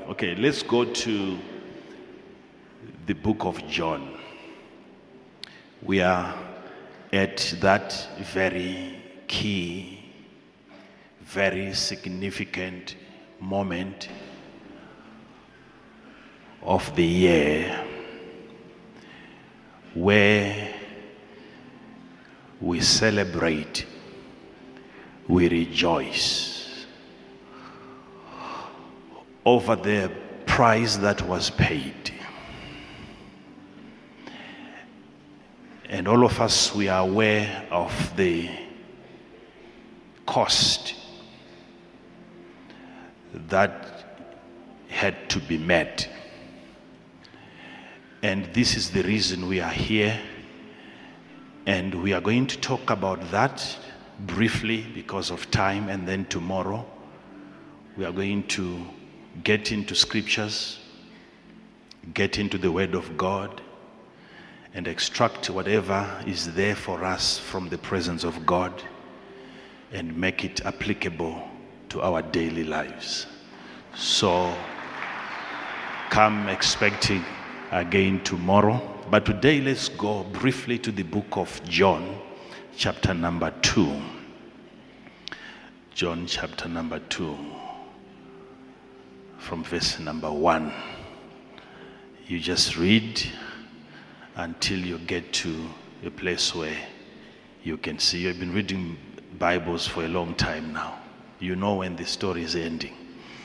Okay, let's go to the book of John. We are at that very key, very significant moment of the year where we celebrate, we rejoice over the price that was paid. And all of us, we are aware of the cost that had to be met. And this is the reason we are here. And we are going to talk about that briefly because of time. And then tomorrow, we are going to get into scriptures, get into the Word of God, and extract whatever is there for us from the presence of God and make it applicable to our daily lives. So come expecting again tomorrow. But today let's go briefly to the book of John, chapter number 2. John chapter number 2. From verse number 1. You just read until you get to a place where you can see. You've been reading Bibles for a long time now. You know when the story is ending.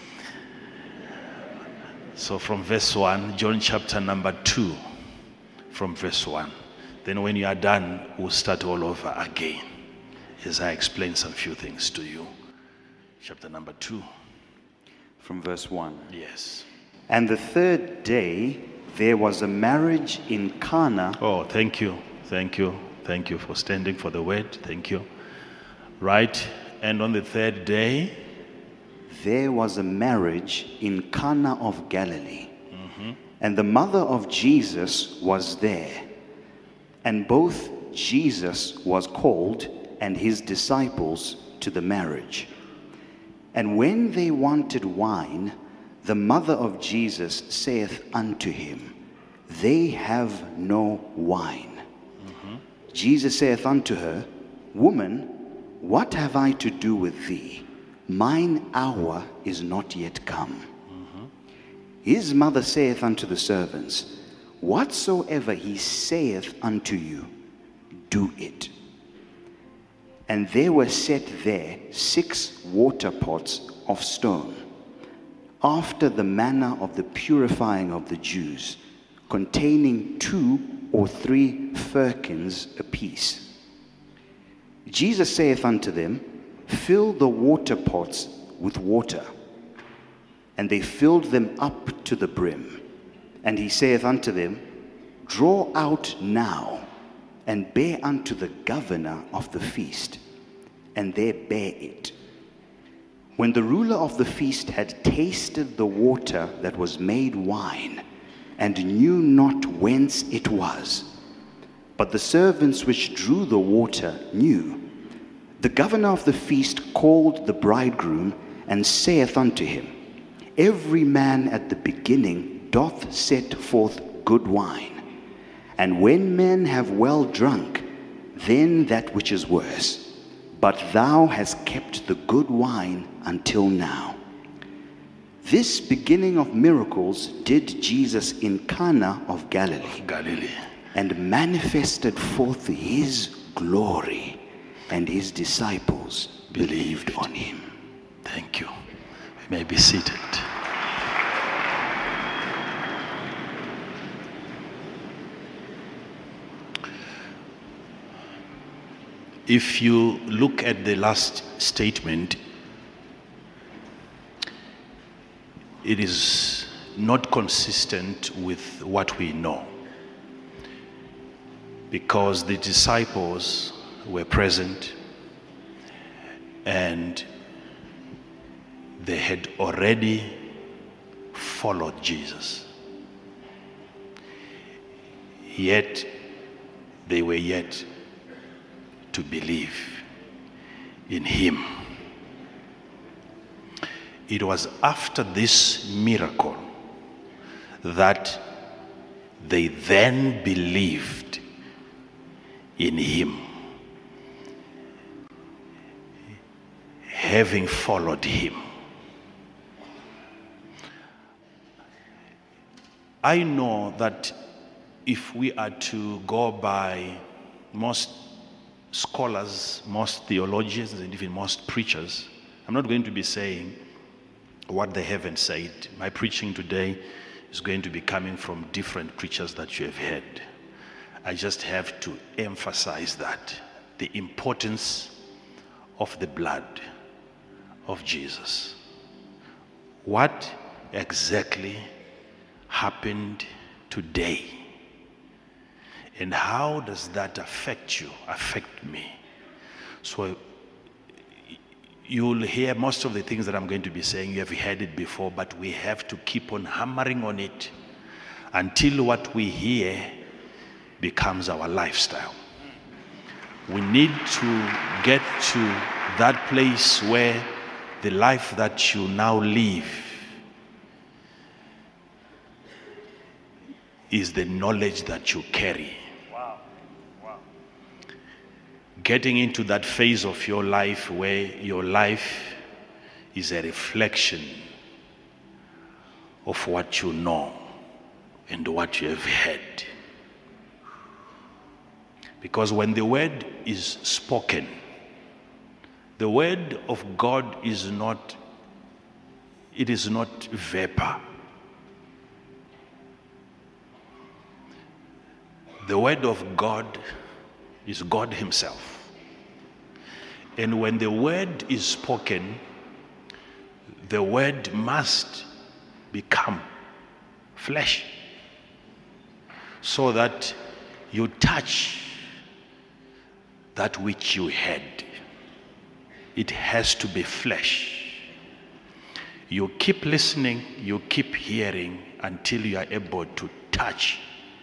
So from verse 1, John chapter number 2, from verse 1. Then when you are done, we'll start all over again as I explain some few things to you. Chapter number 2. From verse 1. Yes. And the third day there was a marriage in Cana. Oh, thank you. Thank you. Thank you for standing for the word. Thank you. Right. And on the third day, there was a marriage in Cana of Galilee. And the mother of Jesus was there. And both Jesus was called and his disciples to the marriage. And when they wanted wine, the mother of Jesus saith unto him, they have no wine. Jesus saith unto her, woman, what have I to do with thee? Mine hour is not yet come. His mother saith unto the servants, whatsoever he saith unto you, do it. And there were set there 6 water pots of stone, after the manner of the purifying of the Jews, containing 2 or 3 firkins apiece. Jesus saith unto them, fill the water pots with water. And they filled them up to the brim. And he saith unto them, draw out now, and bear unto the governor of the feast. And they bare it. When the ruler of the feast had tasted the water that was made wine, and knew not whence it was, but the servants which drew the water knew, the governor of the feast called the bridegroom, and saith unto him, every man at the beginning doth set forth good wine, and when men have well drunk, then that which is worse. But thou hast kept the good wine until now. This beginning of miracles did Jesus in Cana of Galilee, and manifested forth his glory, and his disciples believed on him. thank you. We may be seated. If you look at the last statement, it is not consistent with what we know, because the disciples were present and they had already followed Jesus, yet they were yet to believe in him. it was after this miracle that they then believed in him, having followed him. I know that if we are to go by most scholars, most theologians, and even most preachers, I'm not going to be saying what they haven't said. My preaching today is going to be coming from different preachers that you have heard. I just have to emphasize that, the importance of the blood of Jesus. What exactly happened today? And how does that affect you, affect me? So you'll hear most of the things that I'm going to be saying. You have heard it before, but we have to keep on hammering on it until what we hear becomes our lifestyle. We need to get to that place where the life that you now live is the knowledge that you carry. Getting into that phase of your life where your life is a reflection of what you know and what you have heard. Because when the word is spoken, the word of God is not vapor. The word of God is God himself. And when the word is spoken, the word must become flesh, so that you touch that which you heard. It has to be flesh. You keep listening, you keep hearing until you are able to touch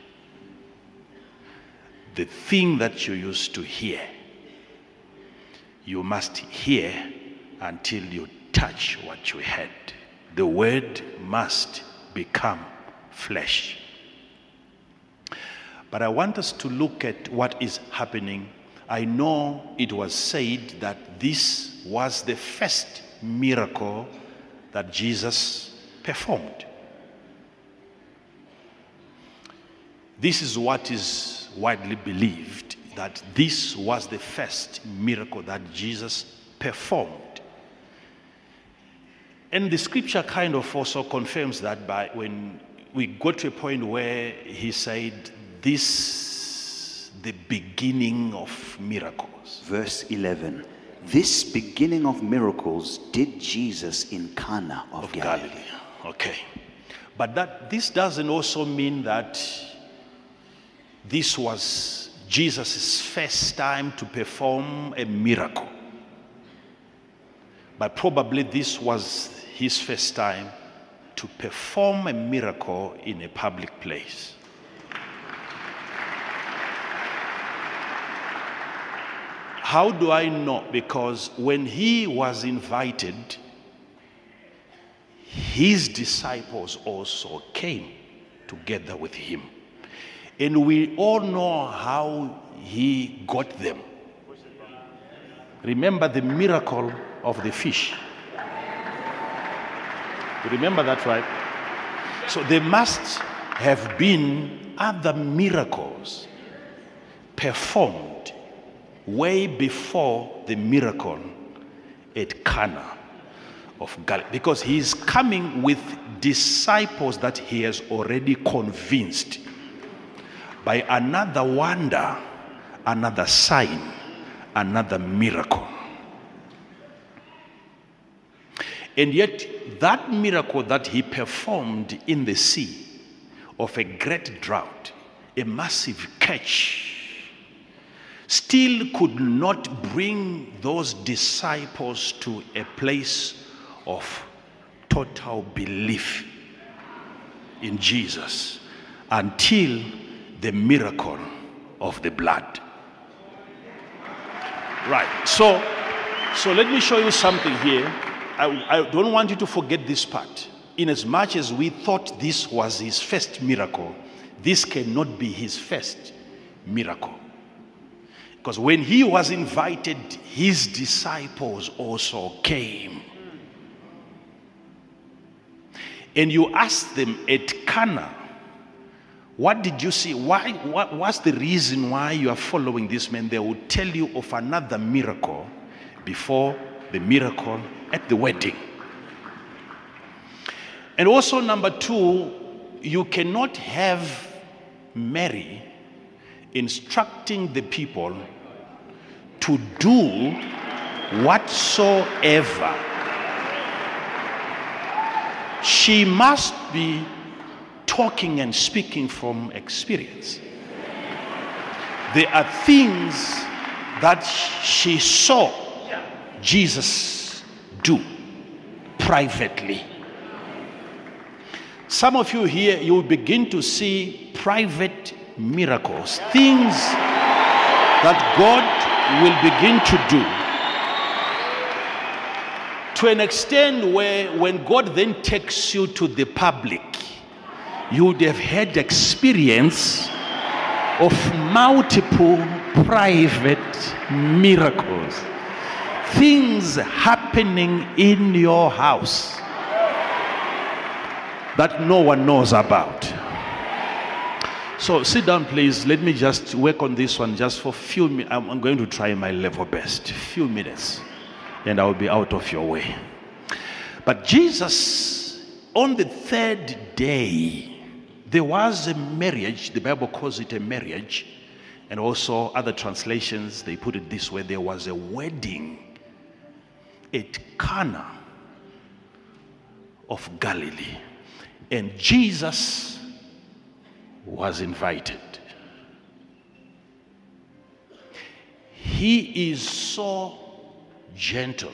the thing that you used to hear. You must hear until you touch what you heard. The word must become flesh. But I want us to look at what is happening. I know it was said that this was the first miracle that Jesus performed. This is what is widely believed, that this was the first miracle that Jesus performed. And the scripture kind of also confirms that by when we got to a point where he said, this the beginning of miracles. Verse 11. This beginning of miracles did Jesus in Cana of Galilee. Okay. But this doesn't also mean that this was Jesus' first time to perform a miracle. But probably this was his first time to perform a miracle in a public place. How do I know? Because when he was invited, his disciples also came together with him. And we all know how he got them. Remember the miracle of the fish. You remember that, right? So there must have been other miracles performed way before the miracle at Cana of Galilee. Because he is coming with disciples that he has already convinced by another wonder, another sign, another miracle. And yet, that miracle that he performed in the sea of a great drought, a massive catch, still could not bring those disciples to a place of total belief in Jesus until the miracle of the blood. Right. So let me show you something here. I don't want you to forget this part. In as much as we thought this was his first miracle, this cannot be his first miracle. Because when he was invited, his disciples also came. And you ask them at Cana, what did you see? What's the reason why you are following this man? They will tell you of another miracle before the miracle at the wedding. And also, number two, you cannot have Mary instructing the people to do whatsoever. She must be talking and speaking from experience. There are things that she saw Jesus do privately. Some of you here, you will begin to see private miracles, things that God will begin to do, to an extent where when God then takes you to the public, you would have had experience of multiple private miracles, things happening in your house that no one knows about. So sit down, please. Let me just work on this one just for a few minutes. I'm going to try my level best. Few minutes, and I'll be out of your way. But Jesus, on the third day, there was a marriage. The Bible calls it a marriage. And also other translations, they put it this way. There was a wedding at Cana of Galilee. And Jesus was invited. He is so gentle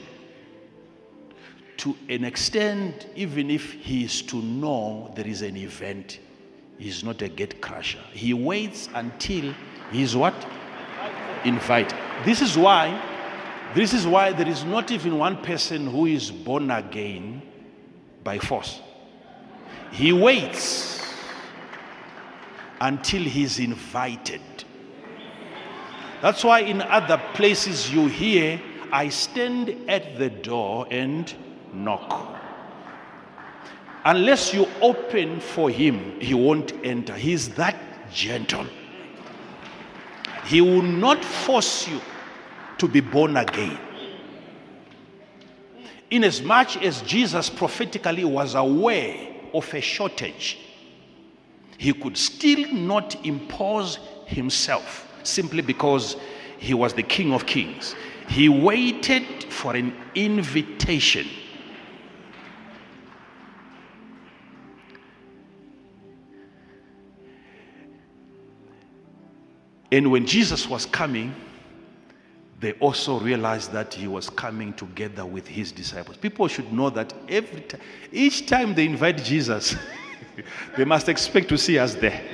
to an extent, even if he is to know there is an event, he's not a gate crusher. He waits until he's what? Invited. This is why there is not even one person who is born again by force. He waits until he's invited. That's why in other places you hear, I stand at the door and knock. Unless you open for him, he won't enter. He's that gentle. He will not force you to be born again. Inasmuch as Jesus prophetically was aware of a shortage, he could still not impose himself simply because he was the King of Kings. He waited for an invitation. And when Jesus was coming, they also realized that he was coming together with his disciples. People should know that each time they invite Jesus, they must expect to see us there.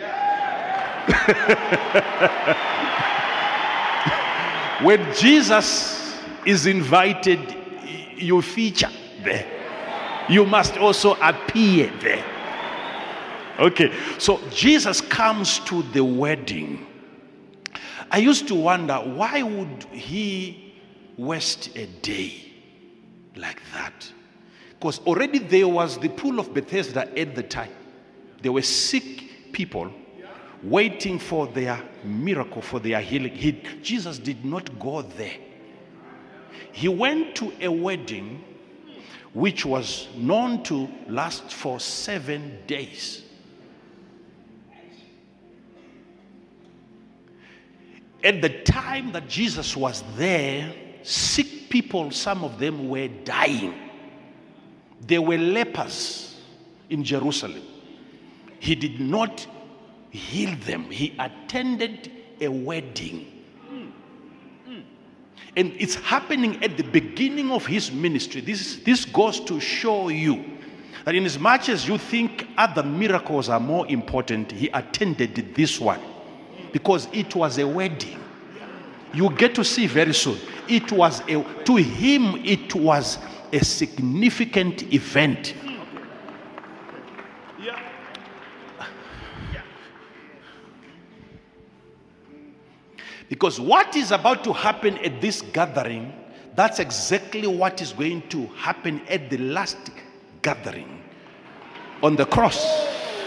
When Jesus is invited, you feature there. You must also appear there. Okay, so Jesus comes to the wedding. I used to wonder, why would he waste a day like that? Because already there was the pool of Bethesda at the time. There were sick people waiting for their miracle, for their healing. Jesus did not go there. He went to a wedding which was known to last for 7 days. At the time that Jesus was there, sick people, some of them were dying. There were lepers in Jerusalem. He did not heal them. He attended a wedding. And it's happening at the beginning of his ministry. This goes to show you that in as much as you think other miracles are more important, he attended this one. Because it was a wedding. You get to see very soon. To him, it was a significant event. Because what is about to happen at this gathering, that's exactly what is going to happen at the last gathering on the cross.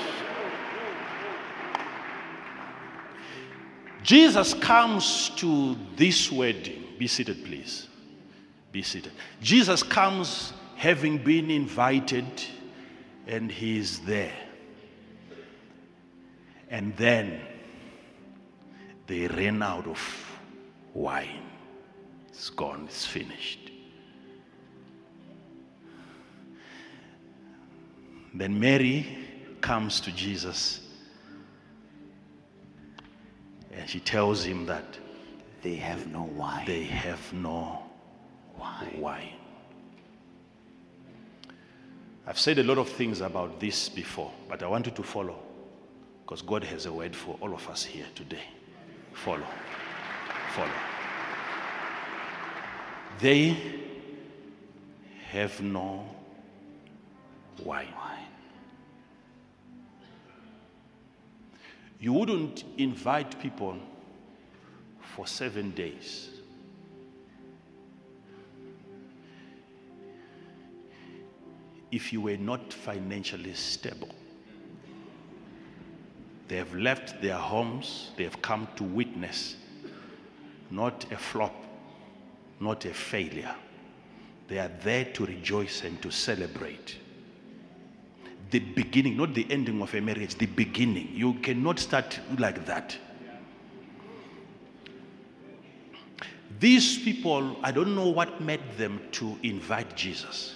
Jesus comes to this wedding. Be seated, please. Be seated. Jesus comes having been invited, and he is there. And then they ran out of wine. It's gone, it's finished. Then Mary comes to Jesus and she tells him that They have no wine. they have no wine. I've said a lot of things about this before, but I want you to follow, because God has a word for all of us here today. Follow. They have no wine. You wouldn't invite people for 7 days. If you were not financially stable. They have left their homes, they have come to witness not a flop, not a failure. They are there to rejoice and to celebrate. The beginning, not the ending of a marriage, the beginning. You cannot start like that. These people, I don't know what made them to invite Jesus.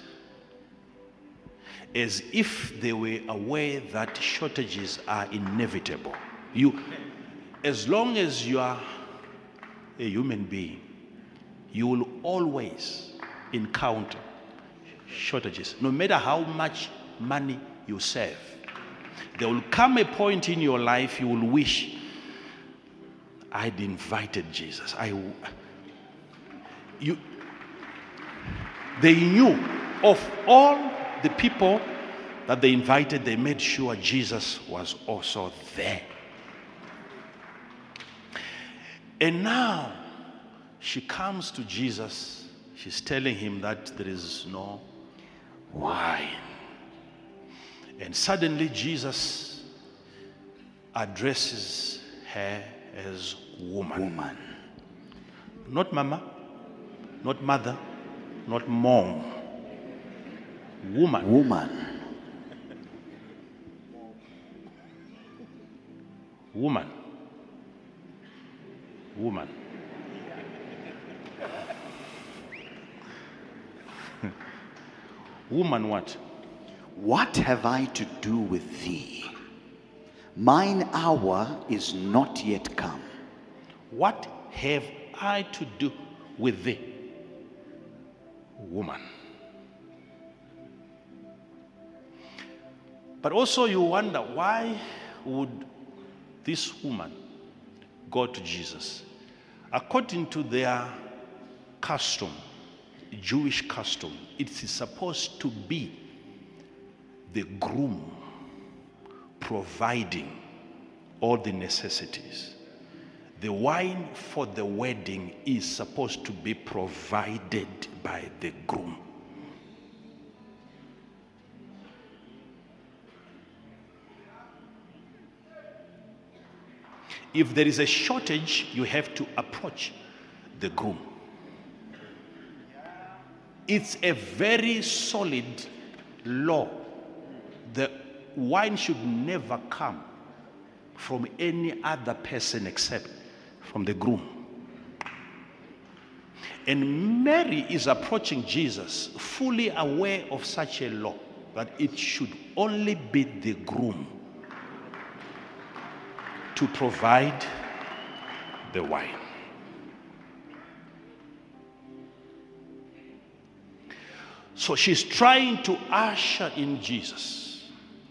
As if they were aware that shortages are inevitable. As long as you are a human being, you will always encounter shortages, no matter how much money you save. There will come a point in your life you will wish, I'd invited Jesus. They knew of all the people that they invited, they made sure Jesus was also there. And now she comes to Jesus. She's telling him that there is no wine. And suddenly Jesus addresses her as woman. Not mama, not mother, not mom. Woman. Woman what? What have I to do with thee? Mine hour is not yet come. What have I to do with thee? Woman. But also you wonder, why would this woman go to Jesus? According to their custom, Jewish custom, it is supposed to be the groom providing all the necessities. The wine for the wedding is supposed to be provided by the groom. If there is a shortage, you have to approach the groom. It's a very solid law. The wine should never come from any other person except from the groom. And Mary is approaching Jesus fully aware of such a law, that it should only be the groom to provide the wine. So she's trying to usher in Jesus,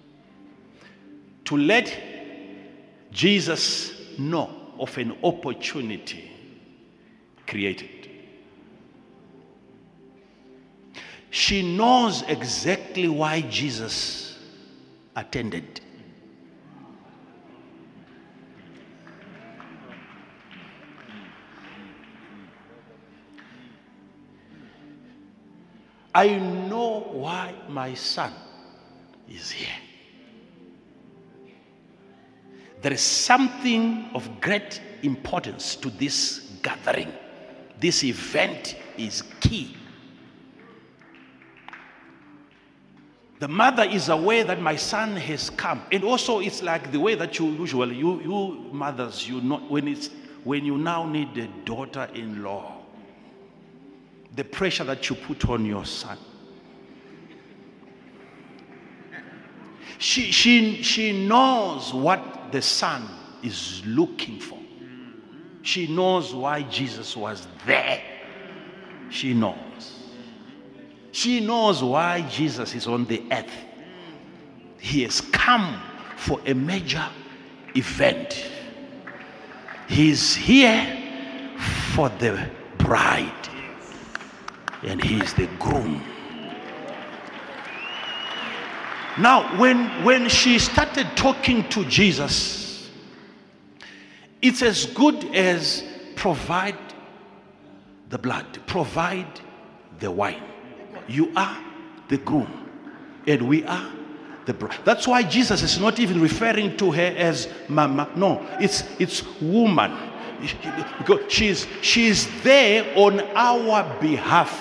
to let Jesus know of an opportunity created. She knows exactly why Jesus attended. I know why my son is here. There is something of great importance to this gathering. This event is key. The mother is aware that my son has come. And also it's like the way that you usually, you mothers, you know, when you now need a daughter-in-law, the pressure that you put on your son. She knows what the son is looking for. She knows why Jesus was there. She knows. She knows why Jesus is on the earth. He has come for a major event. He's here for the bride. And he is the groom. Now, when she started talking to Jesus, it's as good as provide the blood, provide the wine. You are the groom, and we are the bride. That's why Jesus is not even referring to her as mama. No, it's woman. Because she's there on our behalf.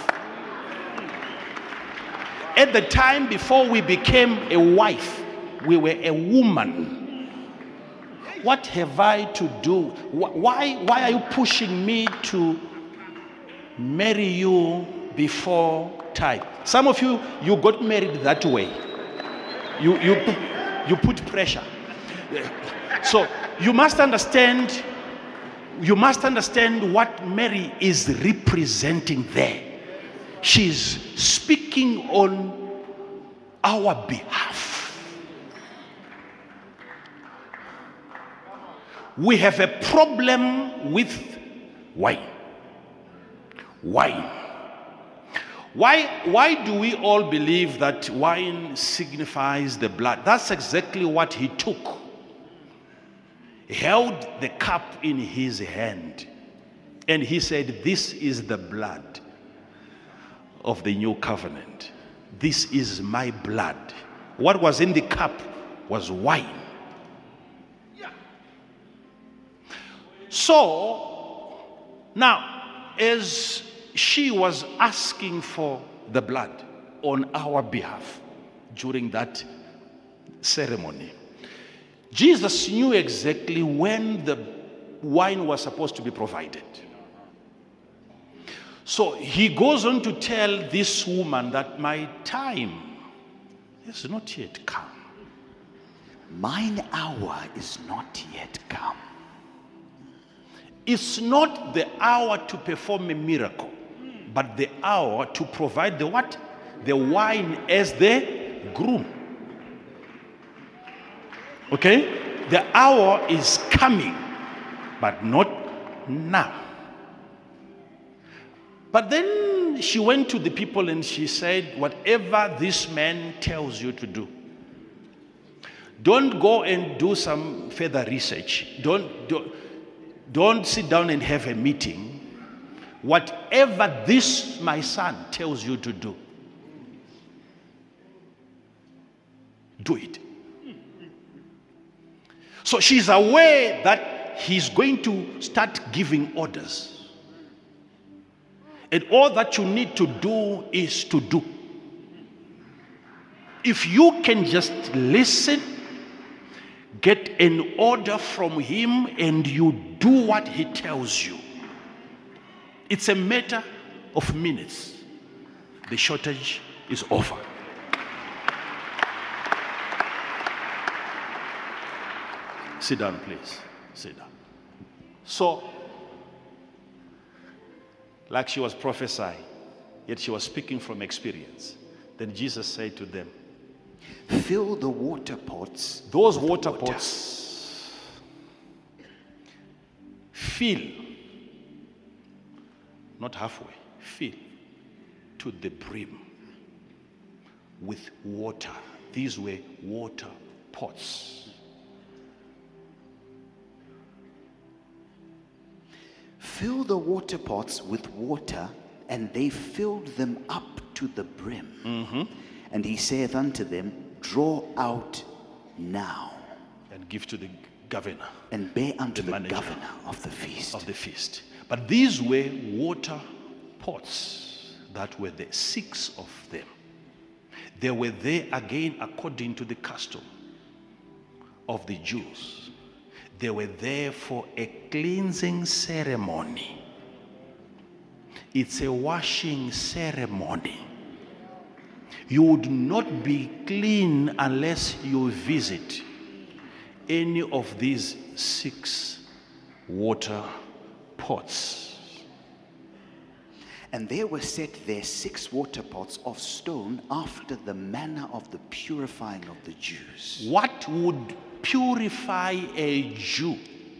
At the time before we became a wife, we were a woman. What have I to do? Why are you pushing me to marry you before time? Some of you got married that way. You put pressure. So you must understand what Mary is representing there. She's speaking on our behalf. We have a problem with wine. Wine. Why do we all believe that wine signifies the blood? That's exactly what he took. He held the cup in his hand and he said, "This is the blood of the new covenant. This is my blood." What was in the cup was wine. So now, as she was asking for the blood on our behalf during that ceremony, Jesus knew exactly when the wine was supposed to be provided. So he goes on to tell this woman that my time is not yet come. Mine hour is not yet come. It's not the hour to perform a miracle, but the hour to provide the what? The wine as the groom. Okay? The hour is coming, but not now. But then she went to the people and she said, whatever this man tells you to do, don't go and do some further research. Don't sit down and have a meeting. Whatever this my son tells you to do, do it. So she's aware that he's going to start giving orders. And all that you need to do is to do. If you can just listen, get an order from him, and you do what he tells you, it's a matter of minutes. The shortage is over. Sit down, please. Sit down. So, like she was prophesying, yet she was speaking from experience. Then Jesus said to them, fill the water pots. Those water pots, fill, not halfway, fill to the brim. with water. These were water pots. Fill the water pots with water, and they filled them up to the brim. And he saith unto them, draw out now, And give to the governor and bear unto the manager governor of the feast. of the feast. But these were water pots. That were there, 6 of them. They were there again according to the custom of the Jews. They were there for a cleansing ceremony. It's a washing ceremony. You would not be clean unless you visit any of these 6 water pots. And there were set there 6 water pots of stone after the manner of the purifying of the Jews. What would purify a Jew?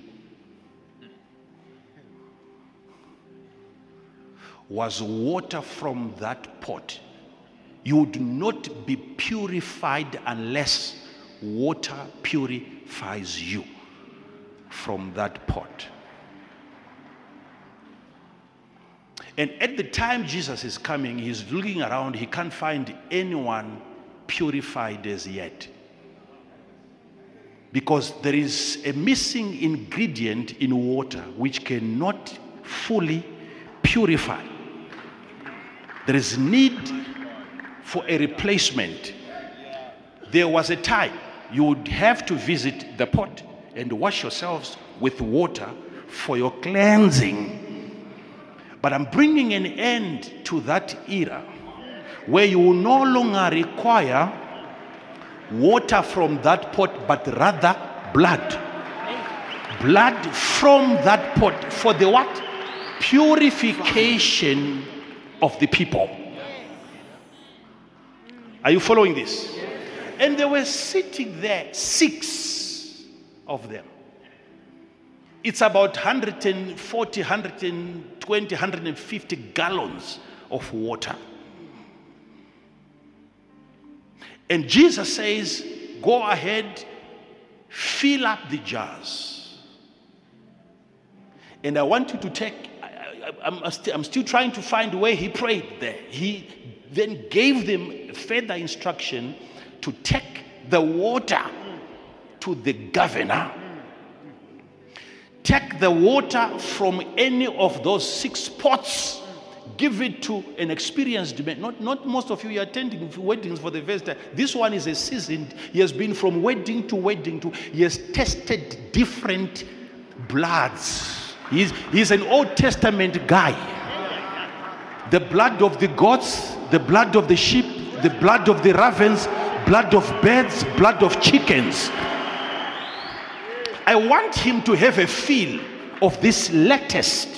Was water from that pot. You would not be purified unless water purifies you from that pot. And at the time Jesus is coming, he's looking around, he can't find anyone purified as yet. Because there is a missing ingredient in water which cannot fully purify. There is need for a replacement. There was a time you would have to visit the pot and wash yourselves with water for your cleansing. But I'm bringing an end to that era where you will no longer require water from that pot, but rather blood. Blood from that pot for the what? Purification of the people. Are you following this? And they were sitting there, 6 of them. It's about 140, 120, 150 gallons of water. And Jesus says, go ahead, fill up the jars. And I want you to take, I'm still trying to find where he prayed there. He then gave them further instruction to take the water to the governor. Take the water from any of those 6 pots, give it to an experienced man. Not most of you are attending weddings for the first time. This one is a seasoned. He has been from wedding to wedding he has tested different bloods. He's an Old Testament guy. The blood of the goats, the blood of the sheep, the blood of the ravens, blood of birds, blood of chickens. I want him to have a feel of this latest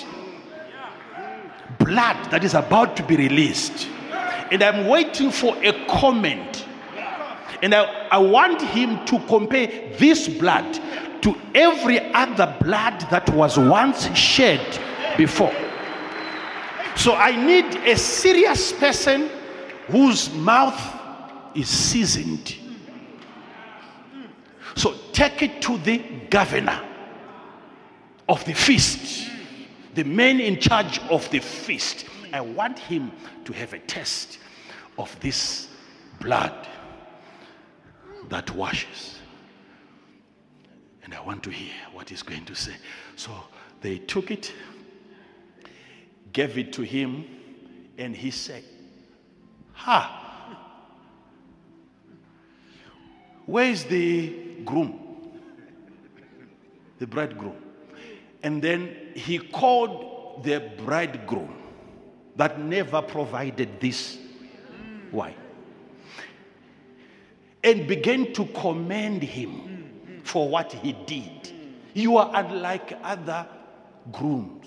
blood that is about to be released. And I'm waiting for a comment. And I want him to compare this blood to every other blood that was once shed before. So I need a serious person whose mouth is seasoned. So take it to the governor of the feast, the man in charge of the feast. I want him to have a taste of this blood that washes. And I want to hear what he's going to say. So they took it, gave it to him, and he said, where is the groom? The bridegroom. And then he called the bridegroom that never provided this wine and began to commend him for what he did. You are unlike other grooms.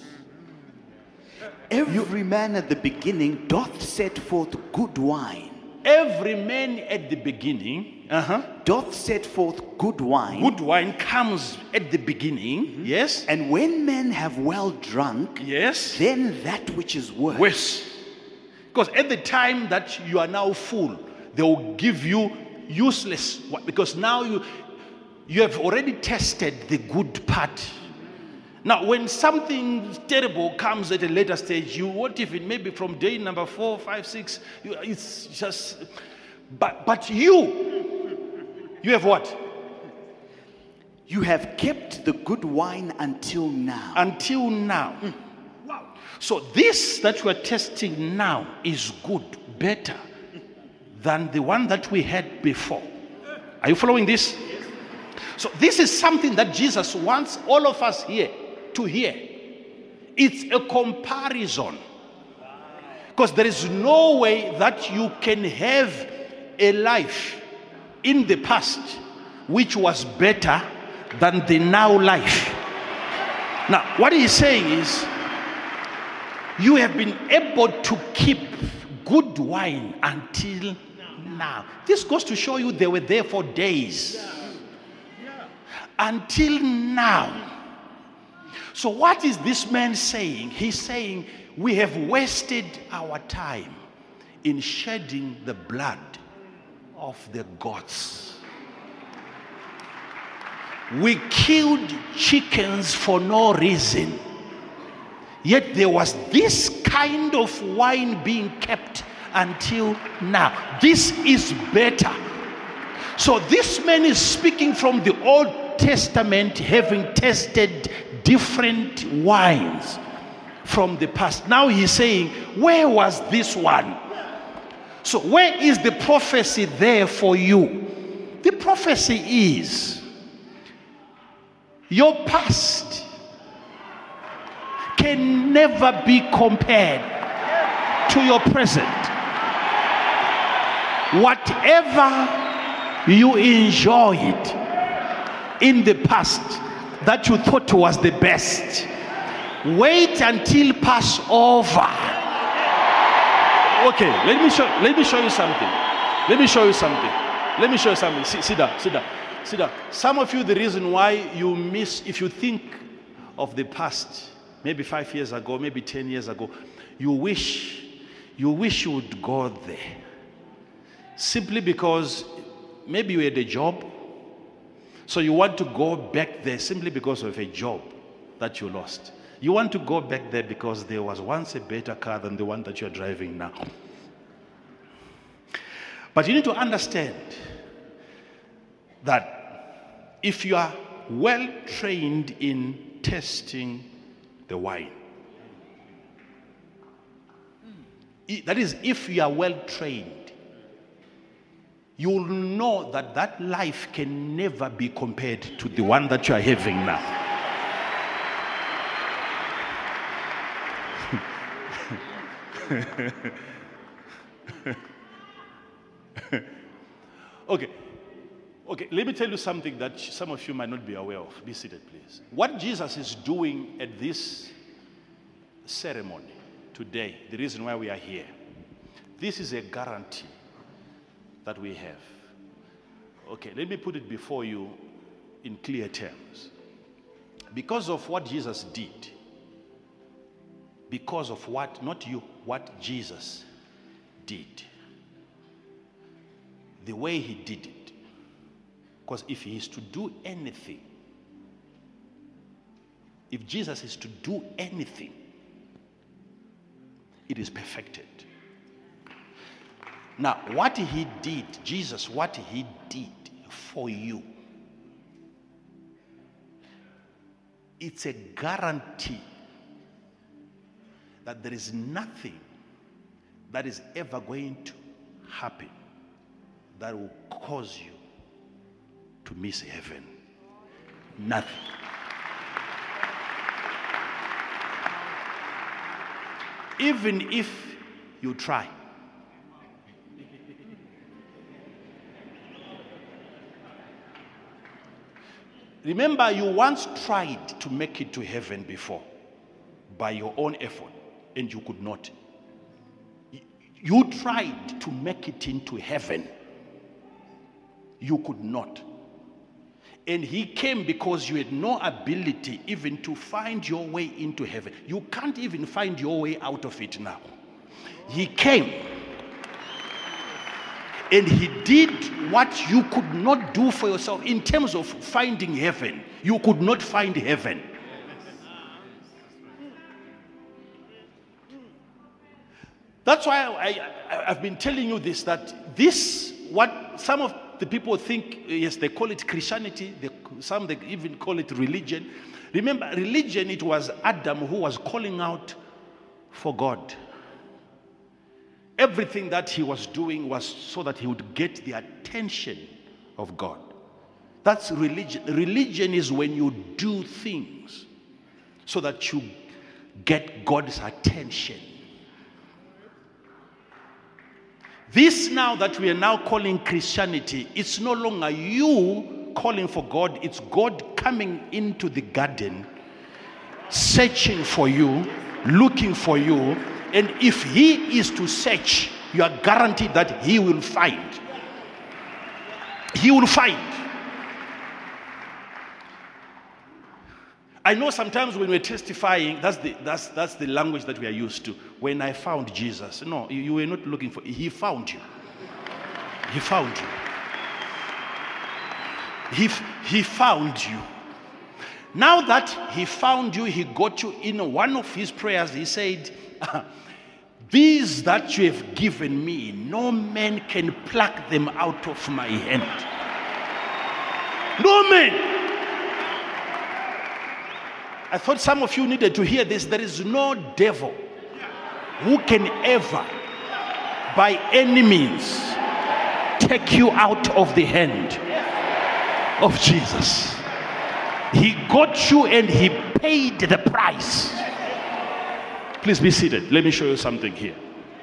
Every man at the beginning doth set forth good wine. Every man at the beginning doth set forth good wine. Good wine comes at the beginning, yes. And when men have well drunk, yes, then that which is worse. Because at the time that you are now full, They will give you useless, because now you have already tested the good part. Now, when something terrible comes at a later stage, you won't even, maybe from day number 4, 5, 6, it's just, but you have what? You have kept the good wine until now. Until now. Wow. So this that we are testing now is good, better than the one that we had before. Are you following this? So this is something that Jesus wants all of us here to hear. It's a comparison. Because there is no way that you can have a life in the past which was better than the now life. Now, what he's saying is, you have been able to keep good wine until now. This goes to show you they were there for days. Until now. So what is this man saying? He's saying we have wasted our time in shedding the blood of the gods. We killed chickens for no reason. Yet there was this kind of wine being kept until now. This is better. So this man is speaking from the Old Testament, having tested different wines from the past. Now he's saying, where was this one? So where is the prophecy there for you? The prophecy is, your past can never be compared to your present. Whatever you enjoyed in the past that you thought was the best, wait until Passover. Okay, let me show you something. Let me show you something. Sit down. Some of you, the reason why you miss, if you think of the past, maybe 5 years ago, maybe 10 years ago, you wish you would go there. Simply because maybe you had a job, so you want to go back there simply because of a job that you lost. You want to go back there because there was once a better car than the one that you're driving now. But you need to understand that if you are well trained in testing the wine, that is, if you are well trained, you will know that that life can never be compared to the one that you are having now. Okay, let me tell you something that some of you might not be aware of. Be seated, please. What Jesus is doing at this ceremony today, the reason why we are here, this is a guarantee that we have. Okay, let me put it before you in clear terms. Because of what Jesus did, because of what, not you, what Jesus did, the way he did it. Because if he is to do anything, if Jesus is to do anything, it is perfected. Now, what he did, Jesus, what he did for you, it's a guarantee that there is nothing that is ever going to happen that will cause you to miss heaven. Nothing. Even if you try. Remember, you once tried to make it to heaven before by your own effort, and you could not. You tried to make it into heaven. You could not. And he came because you had no ability even to find your way into heaven. You can't even find your way out of it now. He came. And he did what you could not do for yourself in terms of finding heaven. You could not find heaven. That's why I've been telling you this, that this, what some of the people think, yes, they call it Christianity, some they even call it religion. Remember, religion, it was Adam who was calling out for God. Everything that he was doing was so that he would get the attention of God. That's religion. Religion is when you do things so that you get God's attention. This now that we are now calling Christianity, it's no longer you calling for God, it's God coming into the garden, searching for you, looking for you, and if he is to search, you are guaranteed that he will find. He will find. I know sometimes when we're testifying, that's the language that we are used to. When I found Jesus. No, you were not looking for, he found you. He found you. He found you. Now that he found you, he got you. In one of his prayers, he said, these that you have given me, no man can pluck them out of my hand. No man. I thought some of you needed to hear this. There is no devil who can ever, by any means, take you out of the hand of Jesus. He got you and he paid the price. Please be seated. Let me show you something here.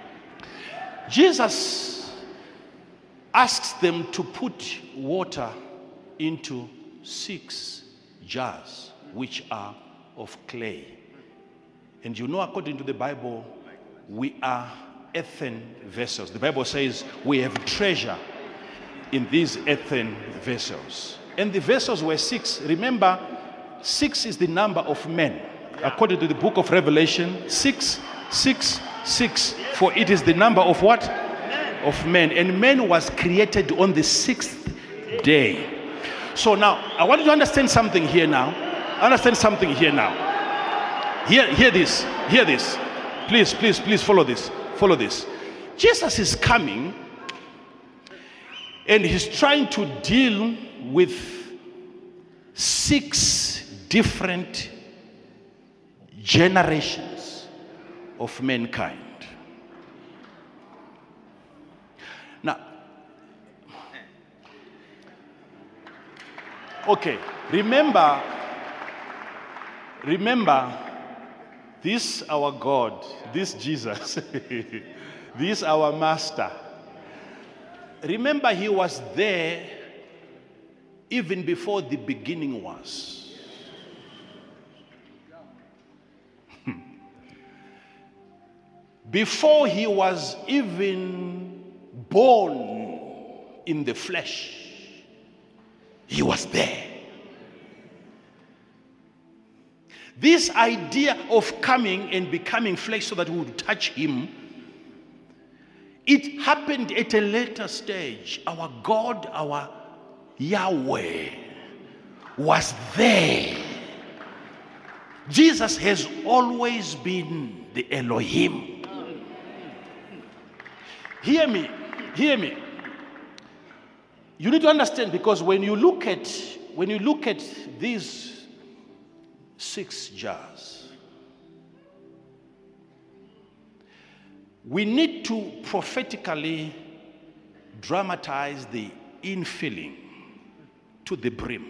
Jesus asks them to put water into 6 jars, which are of clay. And you know, according to the Bible, we are earthen vessels. The Bible says we have treasure in these earthen vessels. And the vessels were 6. Remember, 6 is the number of men. According to the book of Revelation, 6, 6, 6. For it is the number of what? Of men. And man was created on the 6th day. So now, I want you to understand something here now. Understand something here now. Hear this. Hear this. Please follow this. Follow this. Jesus is coming and he's trying to deal with 6 different generations of mankind. Now, okay, remember, this our God, this Jesus, this our Master. Remember, he was there even before the beginning was. Before he was even born in the flesh, he was there. This idea of coming and becoming flesh so that we would touch him, it happened at a later stage. Our God, our Yahweh, was there. Jesus has always been the Elohim. Hear me. You need to understand, because when you look at these 6 jars, we need to prophetically dramatize the infilling to the brim.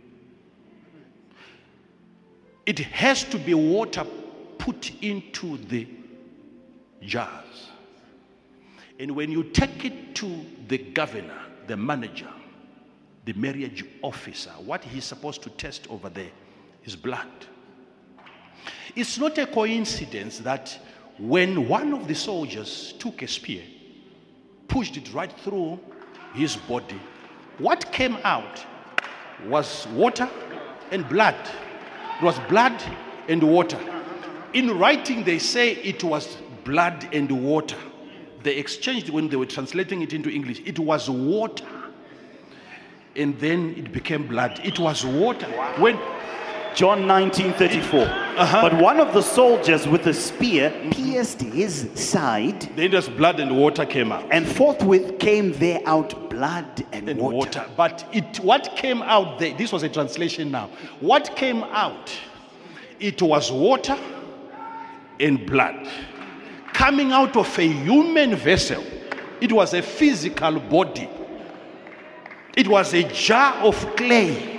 It has to be water put into the jars. And when you take it to the governor, the manager, the marriage officer, what he's supposed to test over there is blood. It's not a coincidence that when one of the soldiers took a spear, pushed it right through his body, what came out was water and blood. It was blood and water. In writing, they say it was blood and water. they exchanged when they were translating it into English. It was water. And then it became blood. It was water. When John 19:34. But one of the soldiers with a spear pierced his side, then there's blood and water came out. and forthwith came there out blood and water. But what came out there, this was a translation now. What came out, it was water and blood. Coming out of a human vessel. It was a physical body. It was a jar of clay.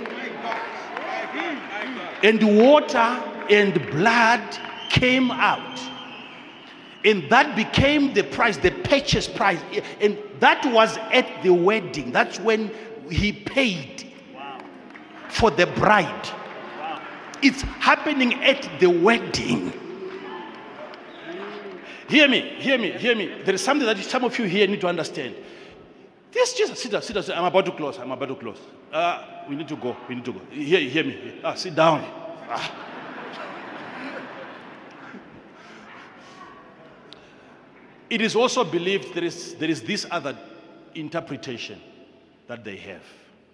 And water and blood came out. And that became the price, the purchase price. And that was at the wedding. That's when he paid for the bride. It's happening at the wedding. Hear me. There is something that some of you here need to understand. This Jesus, sit down. I'm about to close. We need to go. Hear me. Sit down. It is also believed there is this other interpretation that they have.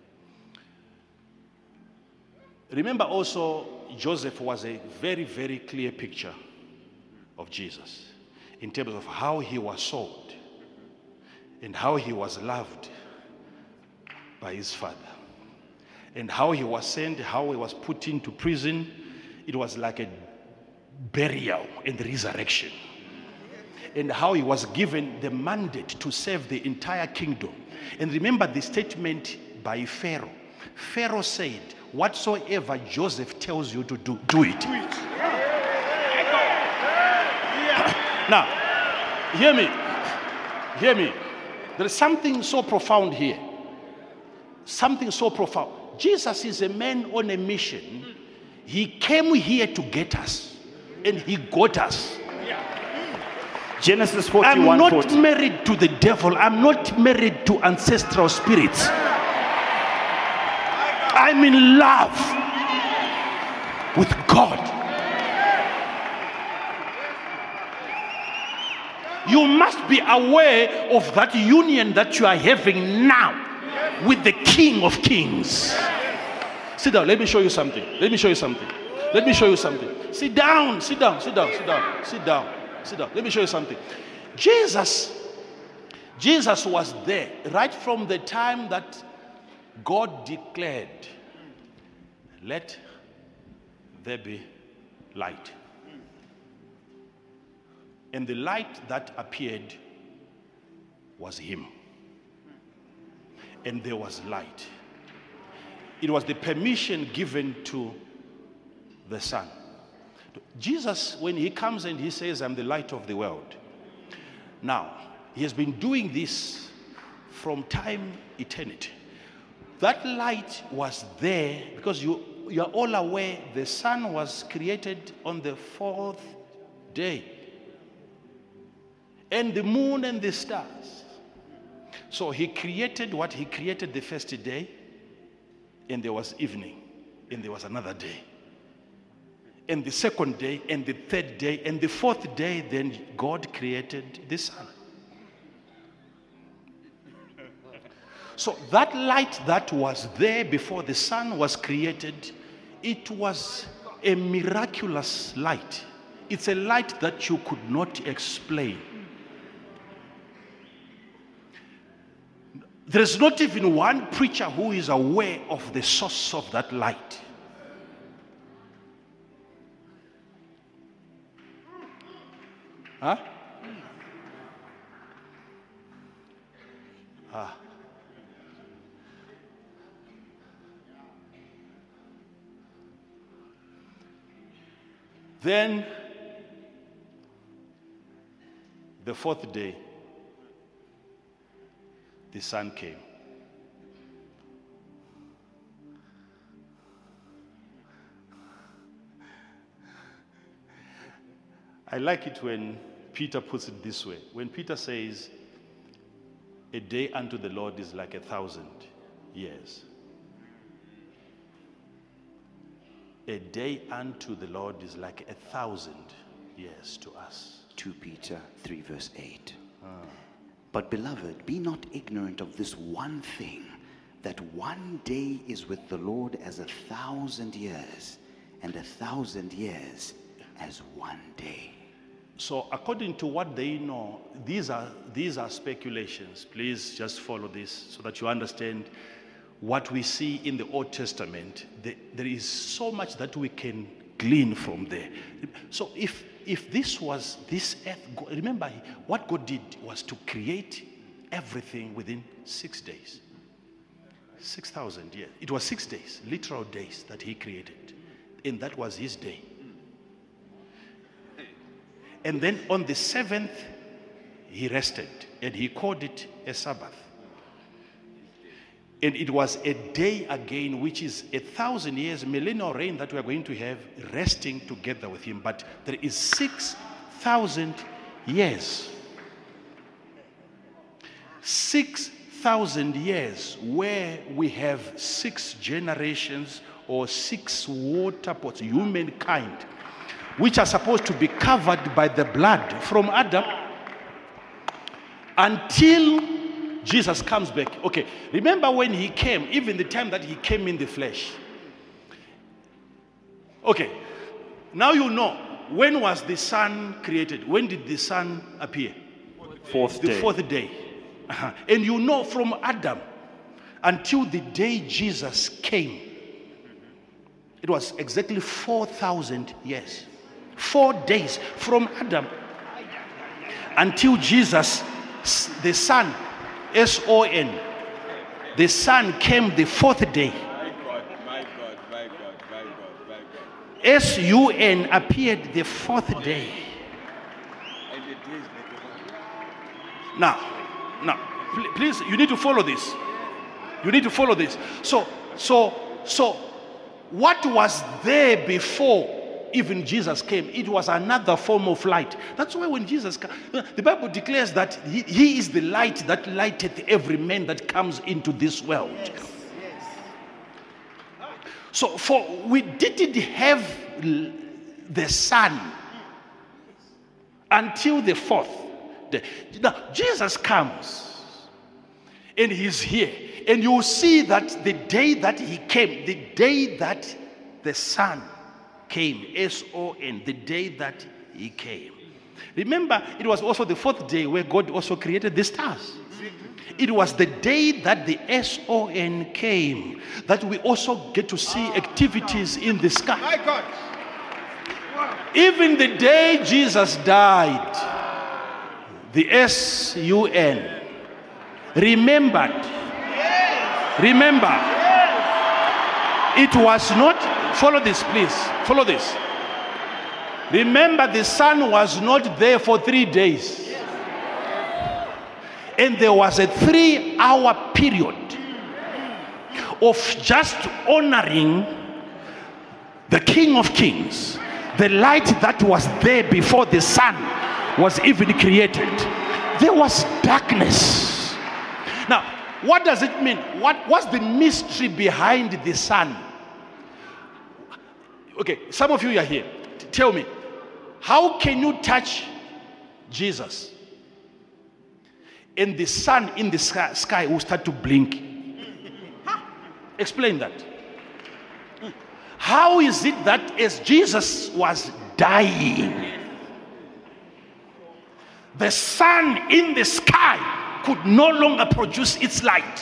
Remember also, Joseph was a very, very clear picture of Jesus in terms of how he was sold and how he was loved by his father, and how he was sent, how he was put into prison. It was like a burial and resurrection, and how he was given the mandate to save the entire kingdom. And remember the statement by Pharaoh. Pharaoh said, whatsoever Joseph tells you to do, do it. Now, hear me. There is something so profound here. Something so profound. Jesus is a man on a mission. He came here to get us, and he got us. Genesis 41. I'm not married to the devil. I'm not married to ancestral spirits. I'm in love with God. You must be aware of that union that you are having now with the King of Kings. Sit down. Let me show you something. Sit down. Let me show you something. Jesus was there right from the time that God declared, let there be light. And the light that appeared was him. And there was light. It was the permission given to the Son. Jesus, when he comes and he says, I'm the light of the world. Now, he has been doing this from time eternity. That light was there because you are all aware the sun was created on the 4th day. And the moon and the stars. So he created what he created the first day, and there was evening, and there was another day. And the second day, and the third day, and the fourth day, then God created the sun. So that light that was there before the sun was created, it was a miraculous light. It's a light that you could not explain. There is not even one preacher who is aware of the source of that light. Huh? Then, the fourth day, the sun came. I like it when Peter puts it this way. When Peter says, a day unto the Lord is like 1,000 years. A day unto the Lord is like 1,000 years to us. 2 Peter 3 verse 8. But beloved, be not ignorant of this one thing, that one day is with the Lord as 1,000 years, and 1,000 years as one day. So according to what they know, these are speculations. Please just follow this so that you understand what we see in the Old Testament. There is so much that we can glean from there. So if this was this earth, remember what God did was to create everything within 6 days. 6,000 years. It was 6 days, literal days that he created. And that was his day. And then on the 7th, he rested. And he called it a Sabbath. And it was a day again, which is 1,000 years, millennial reign that we are going to have, resting together with him. But there is 6,000 years. 6,000 years where we have 6 generations or 6 water pots, humankind, which are supposed to be covered by the blood from Adam until Jesus comes back. Okay, remember when he came, even the time that he came in the flesh. Okay, now you know, when was the sun created? When did the sun appear? The fourth day. And you know, from Adam until the day Jesus came, it was exactly 4,000 years. 4 days from Adam until Jesus, the Son, S-O-N, the Son came the 4th day. My God. S-U-N appeared the 4th day. Now, please, you need to follow this. You need to follow this. So, what was there before even Jesus came? It was another form of light. That's why when Jesus comes, the Bible declares that he is the light that lighteth every man that comes into this world. Yes. So we didn't have the sun until the 4th day. Now Jesus comes and he's here, and you see that the day that he came, the day that the sun came, S-O-N, the day that he came. Remember, it was also the 4th day where God also created the stars. It was the day that the S-O-N came that we also get to see activities in the sky. My God. Even the day Jesus died, the S-U-N remembered. Remember, it was not, follow this please, follow this. Remember, the sun was not there for 3 days. And there was a 3-hour period of just honoring the King of Kings, the light that was there before the sun was even created. There was darkness. Now, what does it mean? What's the mystery behind the sun? Okay, some of you are here. Tell me, how can you touch Jesus and the sun in the sky will start to blink? Explain that. How is it that as Jesus was dying, the sun in the sky could no longer produce its light?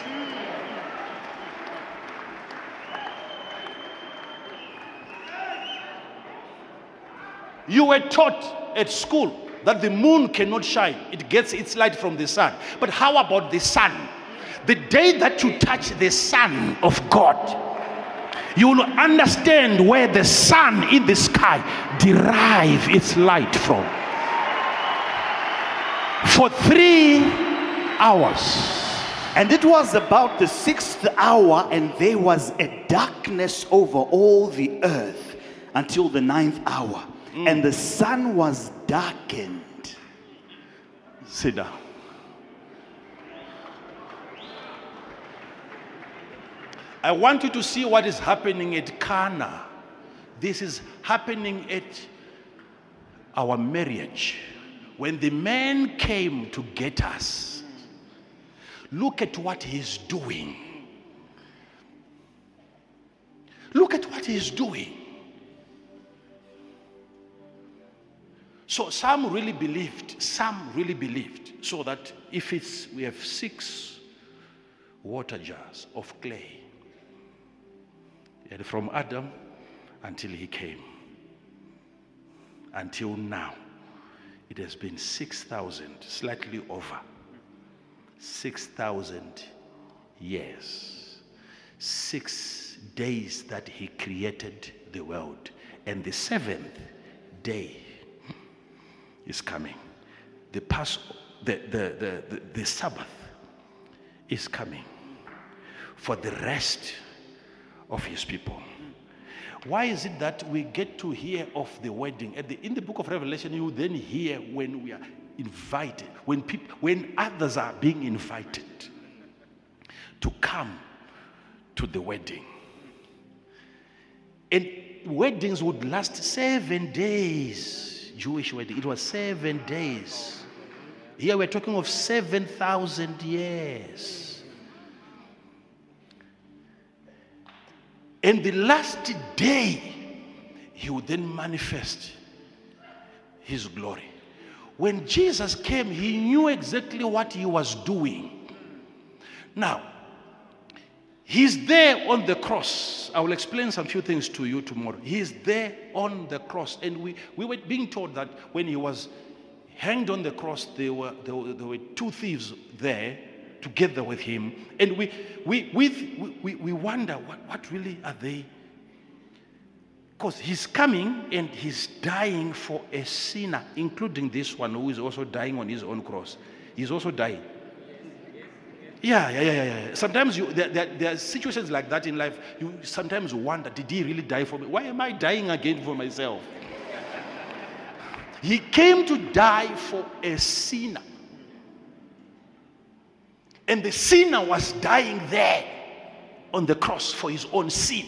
You were taught at school that the moon cannot shine. It gets its light from the sun. But how about the sun? The day that you touch the Son of God, you will understand where the sun in the sky derives its light from. For 3 hours. And it was about the 6th hour, and there was a darkness over all the earth until the 9th hour. And the sun was darkened. Sit down. I want you to see what is happening at Cana. This is happening at our marriage. when the man came to get us, look at what he's doing. Look at what he's doing. So some really believed, so that if we have 6 water jars of clay, and from Adam until he came, until now, it has been 6,000, slightly over 6,000 years, 6 days that he created the world, and the 7th day is coming. The Sabbath is coming for the rest of his people. Why is it that we get to hear of the wedding? In the book of Revelation, you then hear when we are invited, when others are being invited to come to the wedding. And weddings would last 7 days. Jewish wedding, it was 7 days. Here we're talking of 7,000 years. And the last day, he would then manifest his glory. When Jesus came, he knew exactly what he was doing. Now, he's there on the cross. I will explain some few things to you tomorrow. He's there on the cross. And we were being told that when he was hanged on the cross, there were 2 thieves there together with him. And we wonder, what really are they? Because he's coming and he's dying for a sinner, including this one who is also dying on his own cross. He's also dying. Yeah. Sometimes there are situations like that in life. You sometimes wonder, did he really die for me? Why am I dying again for myself? He came to die for a sinner. And the sinner was dying there on the cross for his own sin.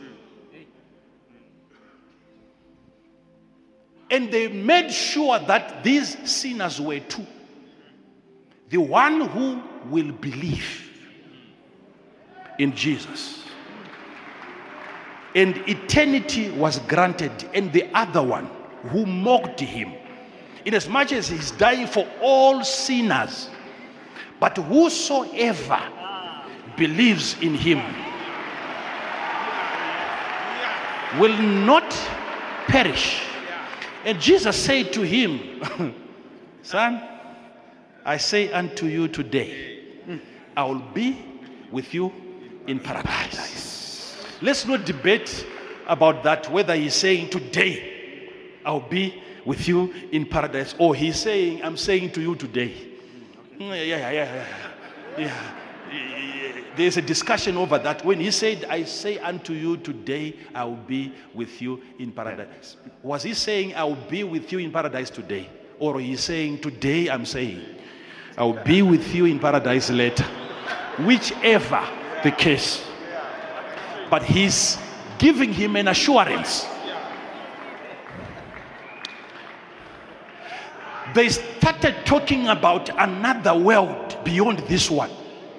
And they made sure that these sinners were too. The one who will believe in Jesus, and eternity was granted, and the other one who mocked him, inasmuch as he's dying for all sinners, but whosoever believes in him will not perish. And Jesus said to him, son, I say unto you today, I will be with you in paradise. Let's not debate about that, whether he's saying today, I'll be with you in paradise, or he's saying, I'm saying to you today. Yeah. There's a discussion over that. When he said, I say unto you today, I will be with you in paradise. Was he saying, I will be with you in paradise today? Or he's saying, today I'm saying, I will be with you in paradise later. Whichever the case. But he's giving him an assurance. They started talking about another world beyond this one.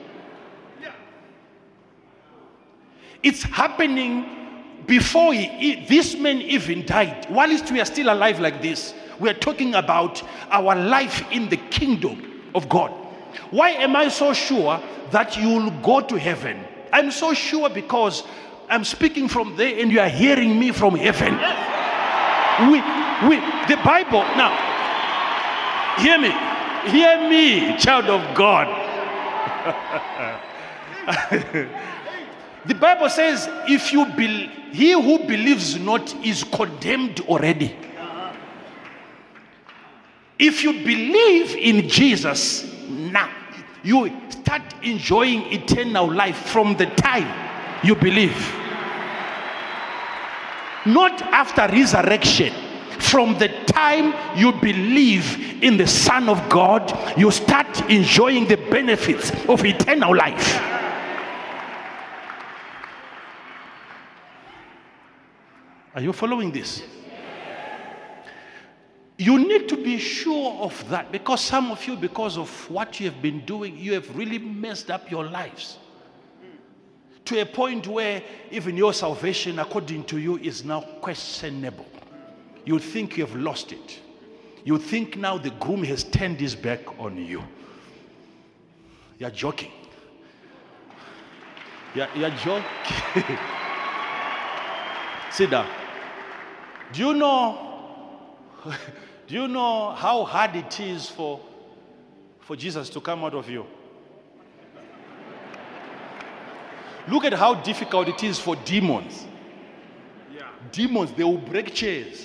It's happening before this man even died. Whilst we are still alive like this, we are talking about our life in the kingdom of God. Why am I so sure that you will go to heaven? I'm so sure because I'm speaking from there and you are hearing me from heaven. The Bible, now, hear me, child of God. The Bible says, if you he who believes not is condemned already. If you believe in Jesus now, you start enjoying eternal life from the time you believe. Not after resurrection. From the time you believe in the Son of God, you start enjoying the benefits of eternal life. Are you following this? You need to be sure of that, because some of you, because of what you have been doing, you have really messed up your lives to a point where even your salvation, according to you, is now questionable. You think you have lost it. You think now the groom has turned his back on you. You're joking. You're joking. Sit down. Do you know how hard it is for Jesus to come out of you? Look at how difficult it is for demons. Demons, they will break chairs.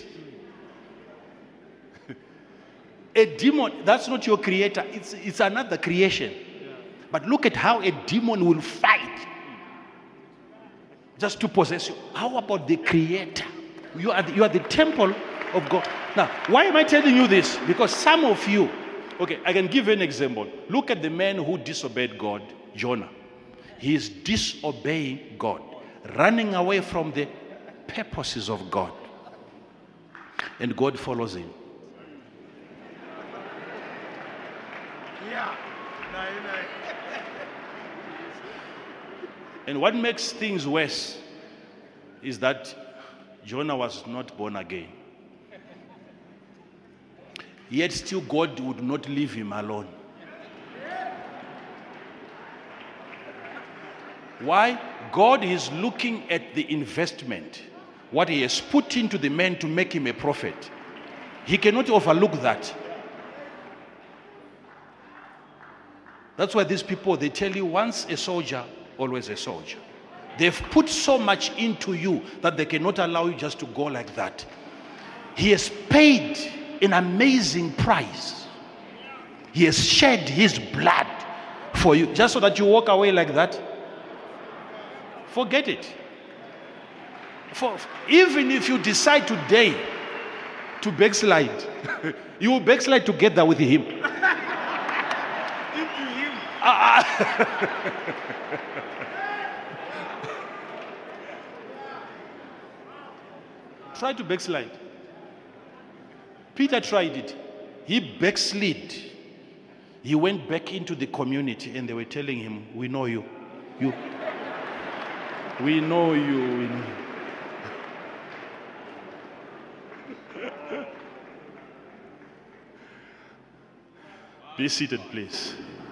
A demon, that's not your creator. It's another creation. But look at how a demon will fight just to possess you. How about the creator? You are the temple of God. Now, why am I telling you this? Because some of you, okay, I can give you an example. Look at the man who disobeyed God, Jonah. He is disobeying God, running away from the purposes of God. And God follows him. And what makes things worse is that Jonah was not born again. Yet still God would not leave him alone. Why? God is looking at the investment, what he has put into the man to make him a prophet. He cannot overlook that. That's why these people, they tell you, once a soldier, always a soldier. They've put so much into you that they cannot allow you just to go like that. He has paid an amazing price. He has shed his blood for you, just so that you walk away like that. Forget it. Even if you decide today to backslide, you will backslide together with him. Try to backslide. Peter tried it. He backslid. He went back into the community and they were telling him, we know you. We know you. We know you. Be seated, please.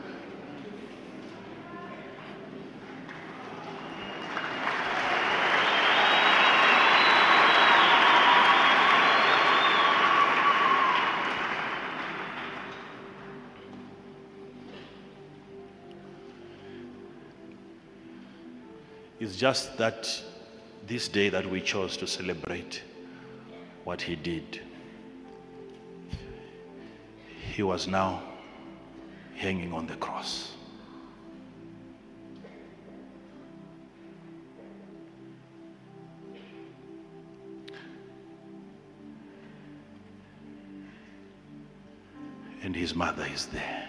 It's just that this day that we chose to celebrate what he did, he was now hanging on the cross. And his mother is there.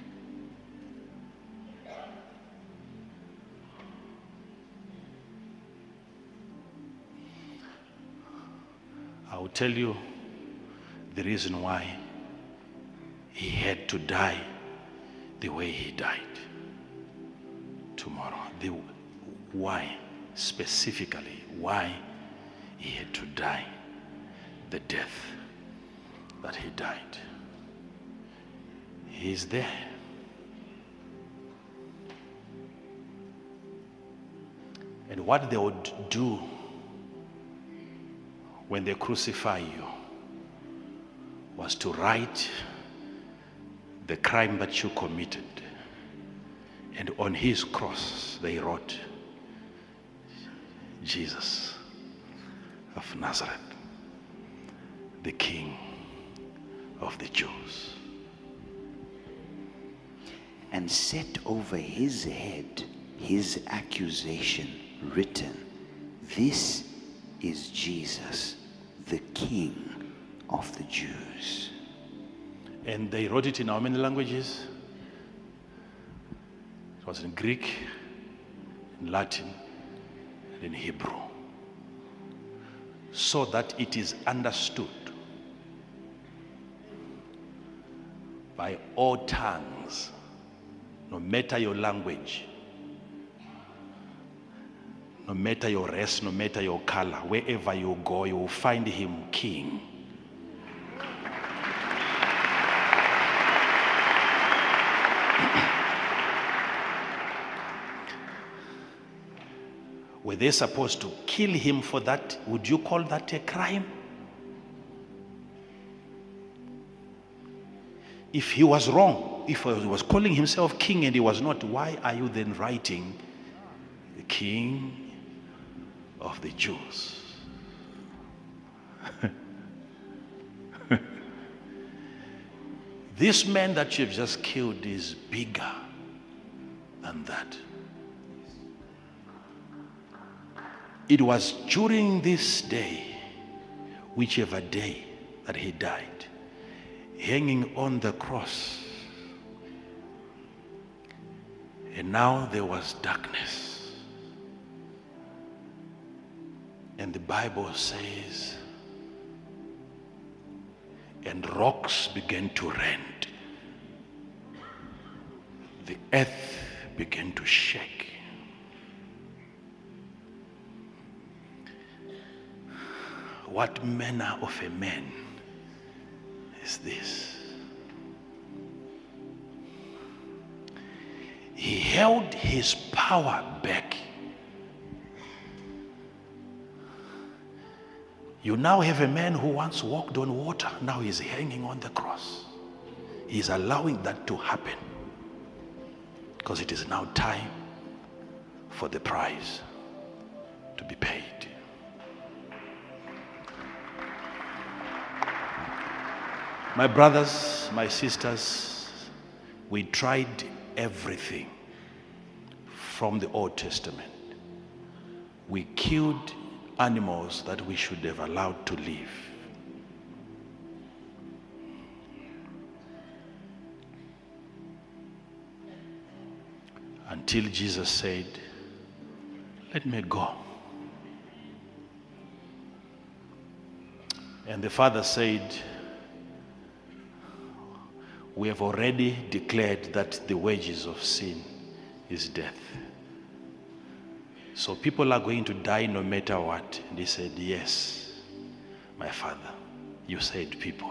I will tell you the reason why he had to die the way he died tomorrow. Why, specifically, why he had to die the death that he died. He is there. And what they would do when they crucify you was to write the crime that you committed. And on his cross, they wrote, Jesus of Nazareth, the King of the Jews. And set over his head his accusation written, this is Jesus, the King of the Jews. And they wrote it in how many languages? It was in Greek, in Latin, and in Hebrew. So that it is understood by all tongues, no matter your language, no matter your race, no matter your color, wherever you go, you will find him king. Were they supposed to kill him for that? Would you call that a crime? If he was wrong, if he was calling himself king and he was not, why are you then writing the King of the Jews? This man that you've just killed is bigger than that. It was during this day, whichever day that he died, hanging on the cross. And now there was darkness. And the Bible says, and rocks began to rend. The earth began to shake. What manner of a man is this? He held his power back. You now have a man who once walked on water, now he's hanging on the cross. He's allowing that to happen because it is now time for the price to be paid. My brothers, my sisters, we tried everything from the Old Testament. We killed animals that we should have allowed to live. Until Jesus said, let me go. And the Father said, we have already declared that the wages of sin is death. So people are going to die no matter what. And he said, yes, my Father, you said people.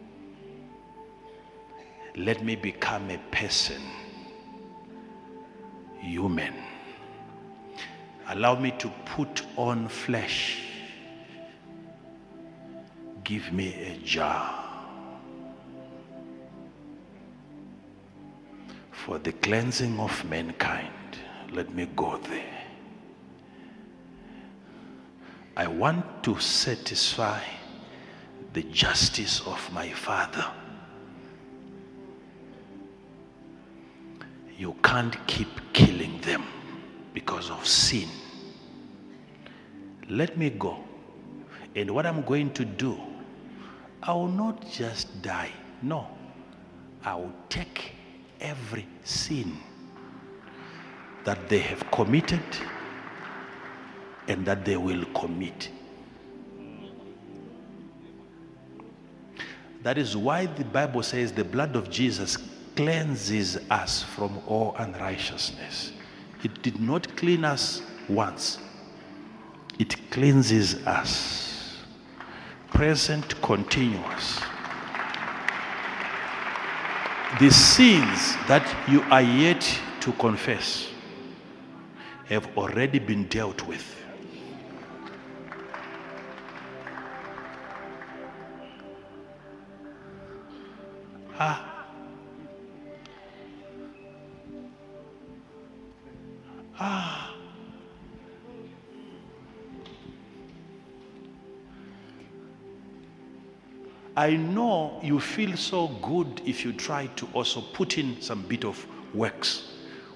Let me become a person, human. Allow me to put on flesh. Give me a jar for the cleansing of mankind. Let me go there. I want to satisfy the justice of my Father. You can't keep killing them because of sin. Let me go. And what I'm going to do, I will not just die. No. I will take every sin that they have committed and that they will commit. That is why the Bible says the blood of Jesus cleanses us from all unrighteousness. It did not clean us once. It cleanses us. Present, continuous. The sins that you are yet to confess have already been dealt with. I know you feel so good if you try to also put in some bit of works.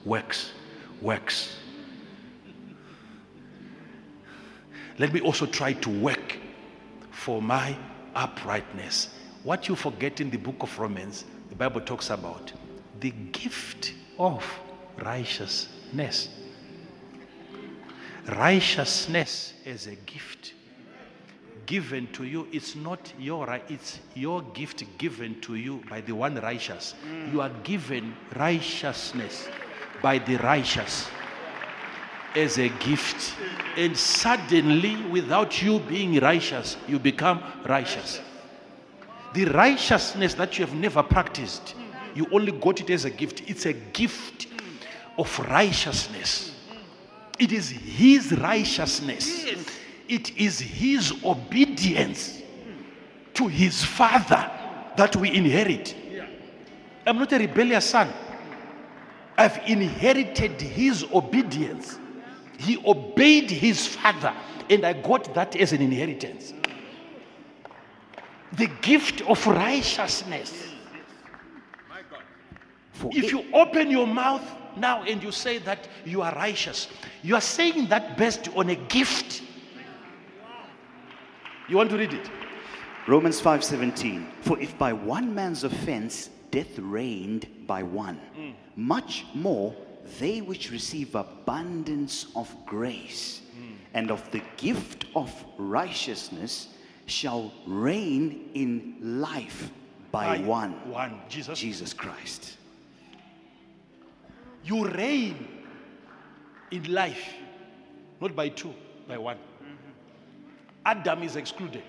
Let me also try to work for my uprightness. What you forget in the book of Romans, the Bible talks about the gift of righteousness. Righteousness as a gift given to you, it's not your right, it's your gift given to you by the one righteous. You are given righteousness by the righteous as a gift. And suddenly, without you being righteous, you become righteous. The righteousness that you have never practiced, you only got it as a gift. It's a gift of righteousness. It is his righteousness. It is his obedience to his father that we inherit. I'm not a rebellious son. I've inherited his obedience. He obeyed his father, and I got that as an inheritance. The gift of righteousness. If you open your mouth now and you say that you are righteous, you are saying that based on a gift. You want to read it? Romans 5:17. For if by one man's offense death reigned by one, much more they which receive abundance of grace and of the gift of righteousness shall reign in life by one, Jesus Christ. You reign in life, not by two, by one. Adam is excluded.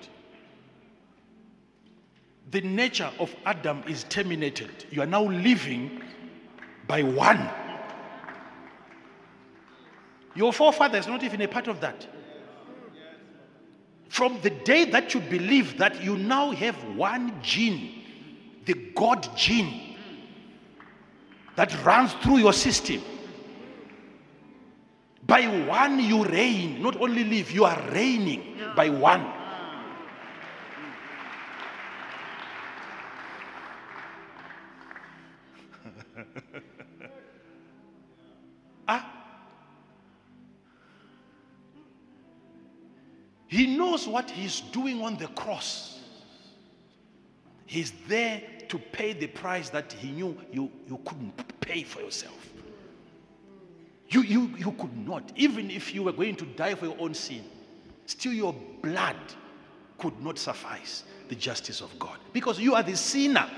The nature of Adam is terminated. You are now living by one. Your forefather is not even a part of that. From the day that you believe that you now have one gene, the God gene, that runs through your system. By one you reign, not only live, you are reigning by one. He knows what he's doing on the cross. He's there to pay the price that he knew you couldn't pay for yourself. You could not. Even if you were going to die for your own sin, still your blood could not suffice the justice of God. Because you are the sinner.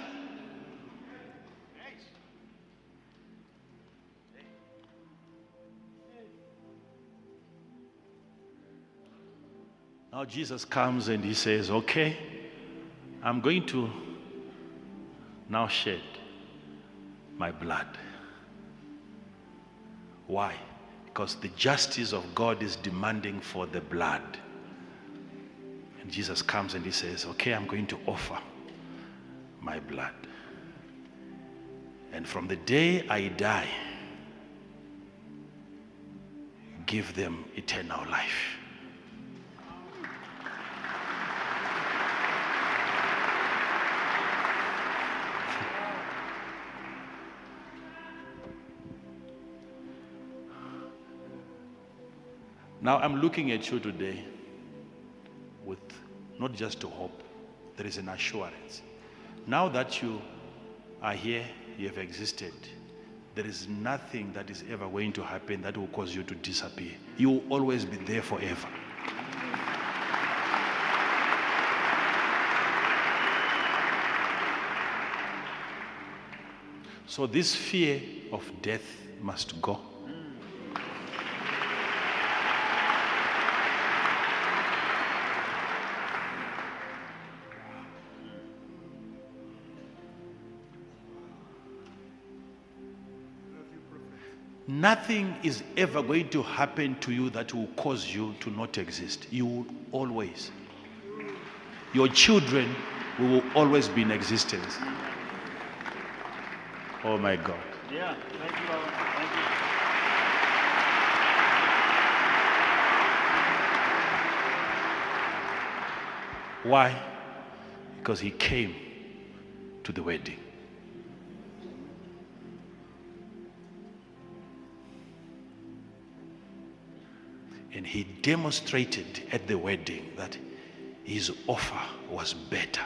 Now Jesus comes and he says, okay, I'm going to now shed my blood. Why? Because the justice of God is demanding for the blood. And Jesus comes and he says, okay, I'm going to offer my blood. And from the day I die, give them eternal life. Now I'm looking at you today with not just a hope, there is an assurance. Now that you are here, you have existed, there is nothing that is ever going to happen that will cause you to disappear. You will always be there forever. So this fear of death must go. Nothing is ever going to happen to you that will cause you to not exist. You will always. Your children will always be in existence. Oh my God. Yeah, thank you, Lord. Thank you. Why? Because he came to the wedding. And he demonstrated at the wedding that his offer was better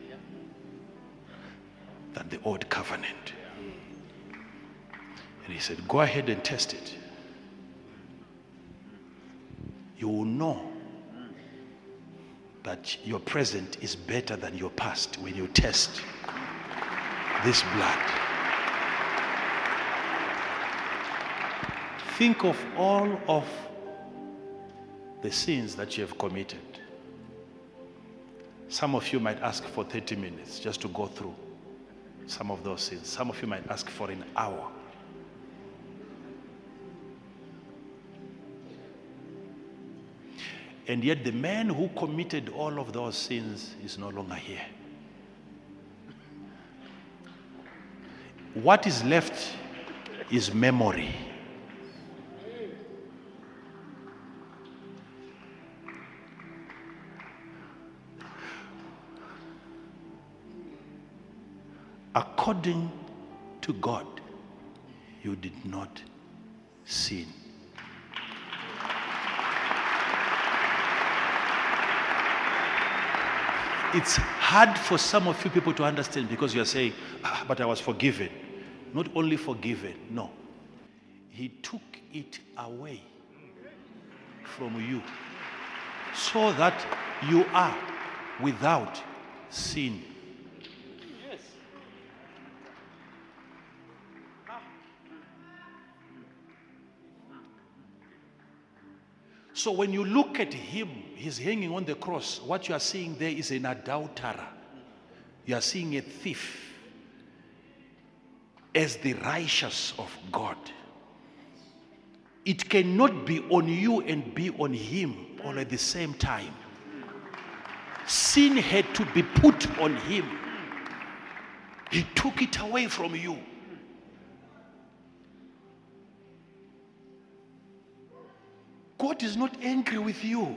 than the old covenant. And he said, go ahead and test it. You will know that your present is better than your past when you test this blood. Think of all of the sins that you have committed. Some of you might ask for 30 minutes just to go through some of those sins. Some of you might ask for an hour. And yet the man who committed all of those sins is no longer here. What is left is memory. According to God, you did not sin. It's hard for some of you people to understand because you're saying, but I was forgiven. Not only forgiven, no. He took it away from you so that you are without sin. So when you look at him, he's hanging on the cross. What you are seeing there is an adulterer. You are seeing a thief as the righteous of God. It cannot be on you and be on him all at the same time. Sin had to be put on him. He took it away from you. God is not angry with you.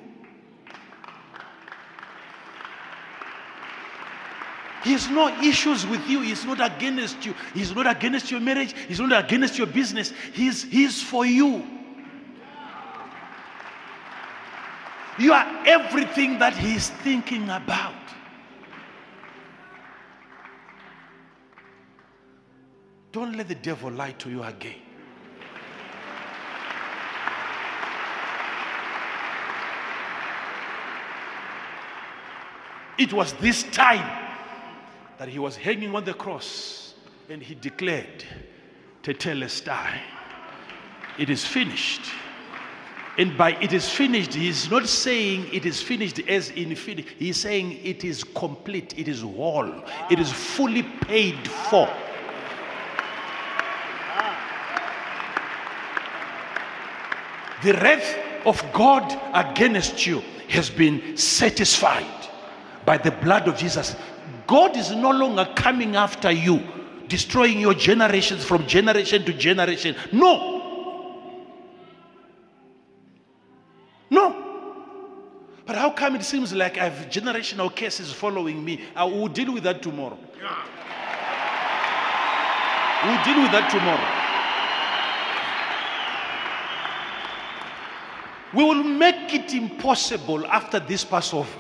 He has no issues with you. He's not against you. He's not against your marriage. He's not against your business. He's for you. You are everything that he's thinking about. Don't let the devil lie to you again. It was this time that he was hanging on the cross and he declared, Tetelestai, it is finished. And by it is finished, he's not saying it is finished as in finished. He's saying it is complete, it is whole, it is fully paid for. The wrath of God against you has been satisfied by the blood of Jesus. God is no longer coming after you, destroying your generations from generation to generation. No. No. But how come it seems like I have generational cases following me? I will deal with that tomorrow. We'll deal with that tomorrow. We will make it impossible after this Passover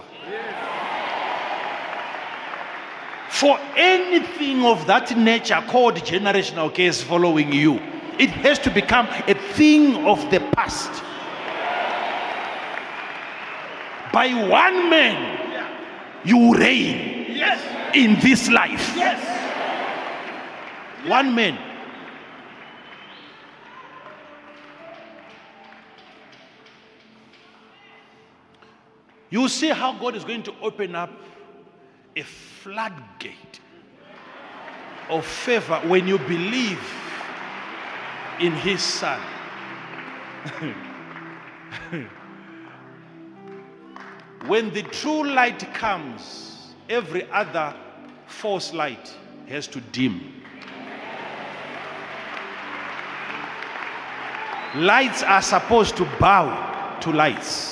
for anything of that nature called generational case following you. It has to become a thing of the past. By one man, you reign in this life. One man. You see how God is going to open up a floodgate of favor when you believe in his Son. When the true light comes, every other false light has to dim. Lights are supposed to bow to lights.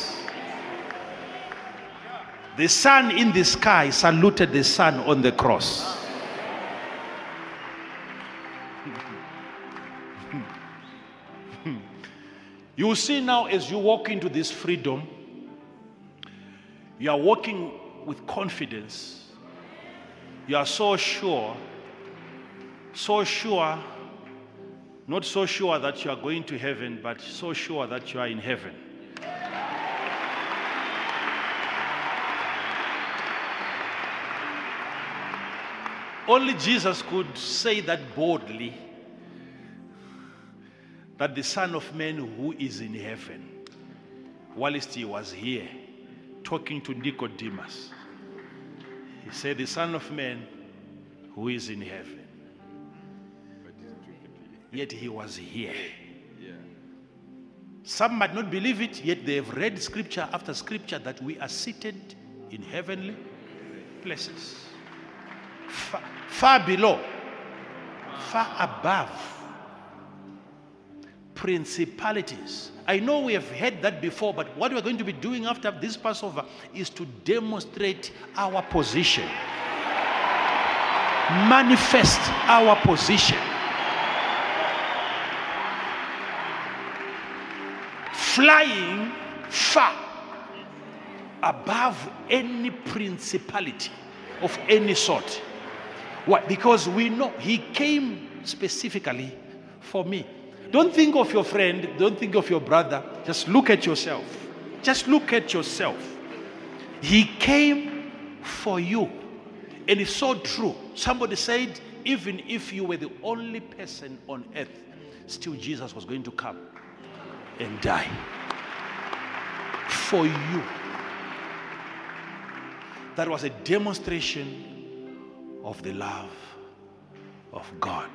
The sun in the sky saluted the sun on the cross. You see now, as you walk into this freedom, you are walking with confidence. You are so sure, not so sure that you are going to heaven, but so sure that you are in heaven. Only Jesus could say that boldly, that the Son of Man who is in heaven, whilst he was here talking to Nicodemus, he said, the Son of Man who is in heaven. Yet he was here. Some might not believe it, yet they have read scripture after scripture that we are seated in heavenly places. Far below, far above, principalities. I know we have heard that before, but what we're going to be doing after this Passover is to demonstrate our position, manifest our position, flying far above any principality of any sort. Why? Because we know he came specifically for me. Don't think of your friend, don't think of your brother. Just look at yourself. Just look at yourself. He came for you. And it's so true. Somebody said, even if you were the only person on earth, still Jesus was going to come and die for you. That was a demonstration of the love of God.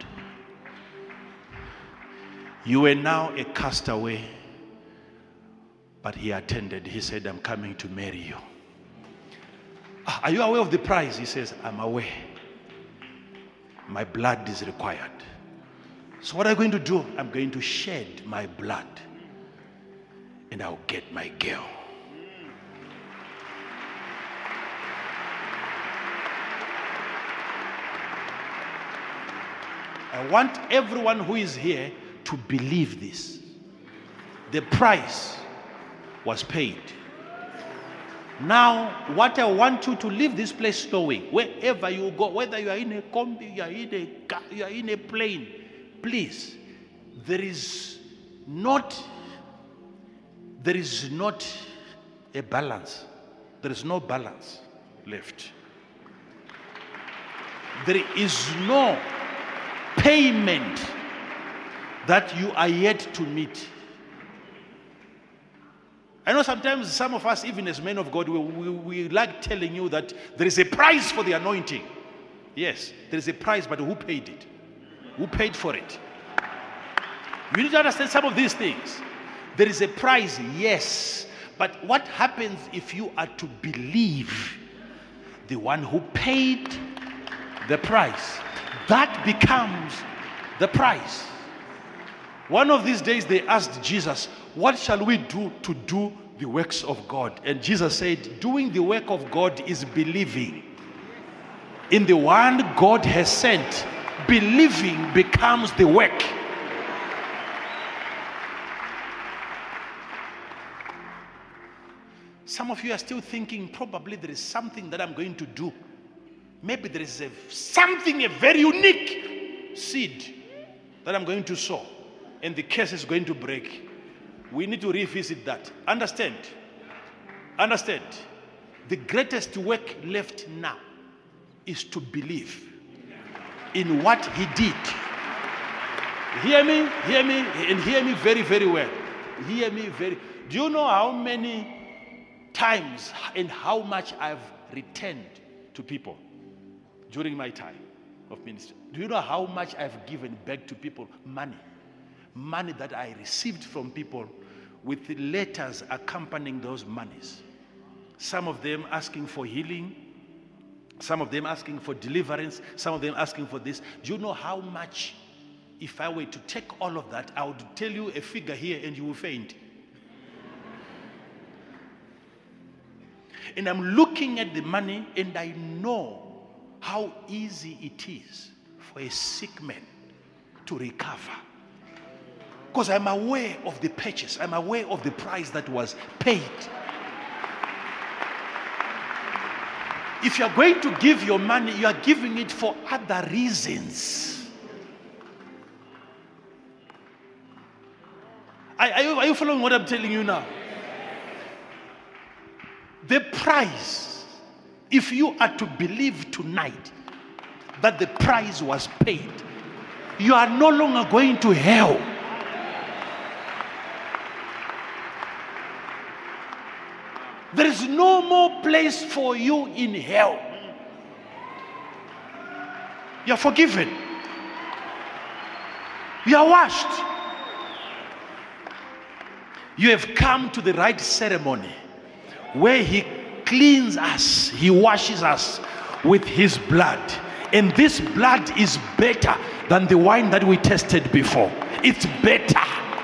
You were now a castaway, but he attended. He said, I'm coming to marry you. Are you aware of the price? He says, I'm aware. My blood is required. So what are you going to do? I'm going to shed my blood and I'll get my girl. I want everyone who is here to believe this. The price was paid. Now, what I want you to leave this place knowing, wherever you go, whether you are in a combi, you are in a car, you are in a plane, please, there is not a balance. There is no balance left. There is no payment that you are yet to meet. I know sometimes some of us, even as men of God, we like telling you that there is a price for the anointing. Yes, there is a price, but who paid it? Who paid for it? You need to understand some of these things. There is a price, yes, but what happens if you are to believe the one who paid the price? That becomes the price. One of these days they asked Jesus, what shall we do to do the works of God? And Jesus said, doing the work of God is believing in the one God has sent. Believing becomes the work. Some of you are still thinking, probably there is something that I'm going to do. Maybe there is something, a very unique seed that I'm going to sow. And the curse is going to break. We need to revisit that. Understand? Understand? The greatest work left now is to believe in what he did. Hear me, and hear me very, very well. Hear me very. Do you know how many times and how much I've returned to people during my time of ministry? Do you know how much I've given back to people? Money that I received from people with letters accompanying those monies. Some of them asking for healing, some of them asking for deliverance, some of them asking for this. Do you know how much, if I were to take all of that, I would tell you a figure here and you will faint. And I'm looking at the money and I know how easy it is for a sick man to recover. Because I'm aware of the purchase. I'm aware of the price that was paid. If you're going to give your money, you are giving it for other reasons. Are you following what I'm telling you now? The price, if you are to believe tonight, that the price was paid. You are no longer going to hell. There is no more place for you in hell. You are forgiven. You are washed. You have come to the right ceremony where He cleans us, He washes us with His blood. And this blood is better than the wine that we tasted before. It's better.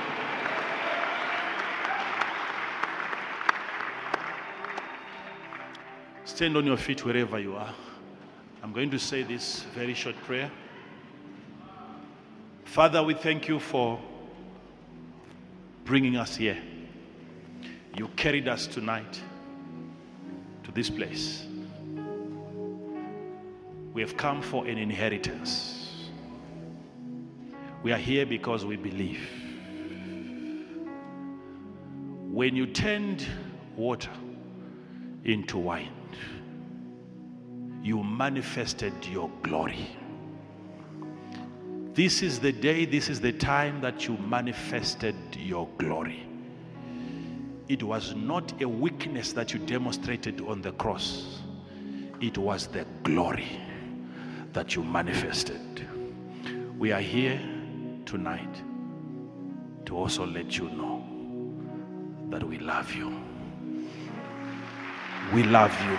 Stand on your feet wherever you are. I'm going to say this very short prayer. Father, we thank you for bringing us here. You carried us tonight to this place. We have come for an inheritance. We are here because we believe. When you turned water into wine, you manifested your glory. This is the day, this is the time that you manifested your glory. It was not a weakness that you demonstrated on the cross. It was the glory that you manifested. We are here tonight to also let you know that we love you. We love you.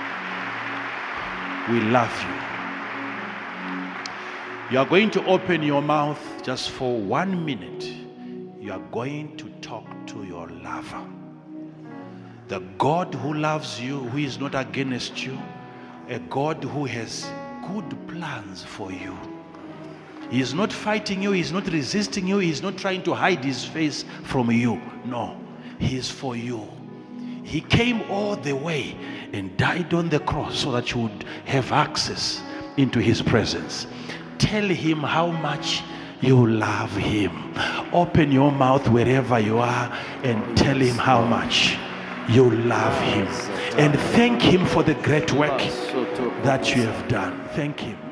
We love you. You are going to open your mouth just for 1 minute. You are going to talk to your lover. The God who loves you, who is not against you, a God who has good plans for you. He is not fighting you, He is not resisting you, He is not trying to hide His face from you. No, He is for you. He came all the way and died on the cross so that you would have access into His presence. Tell Him how much you love Him. Open your mouth wherever you are and tell Him how much you love Him. And thank Him for the great work that you have done. Thank Him.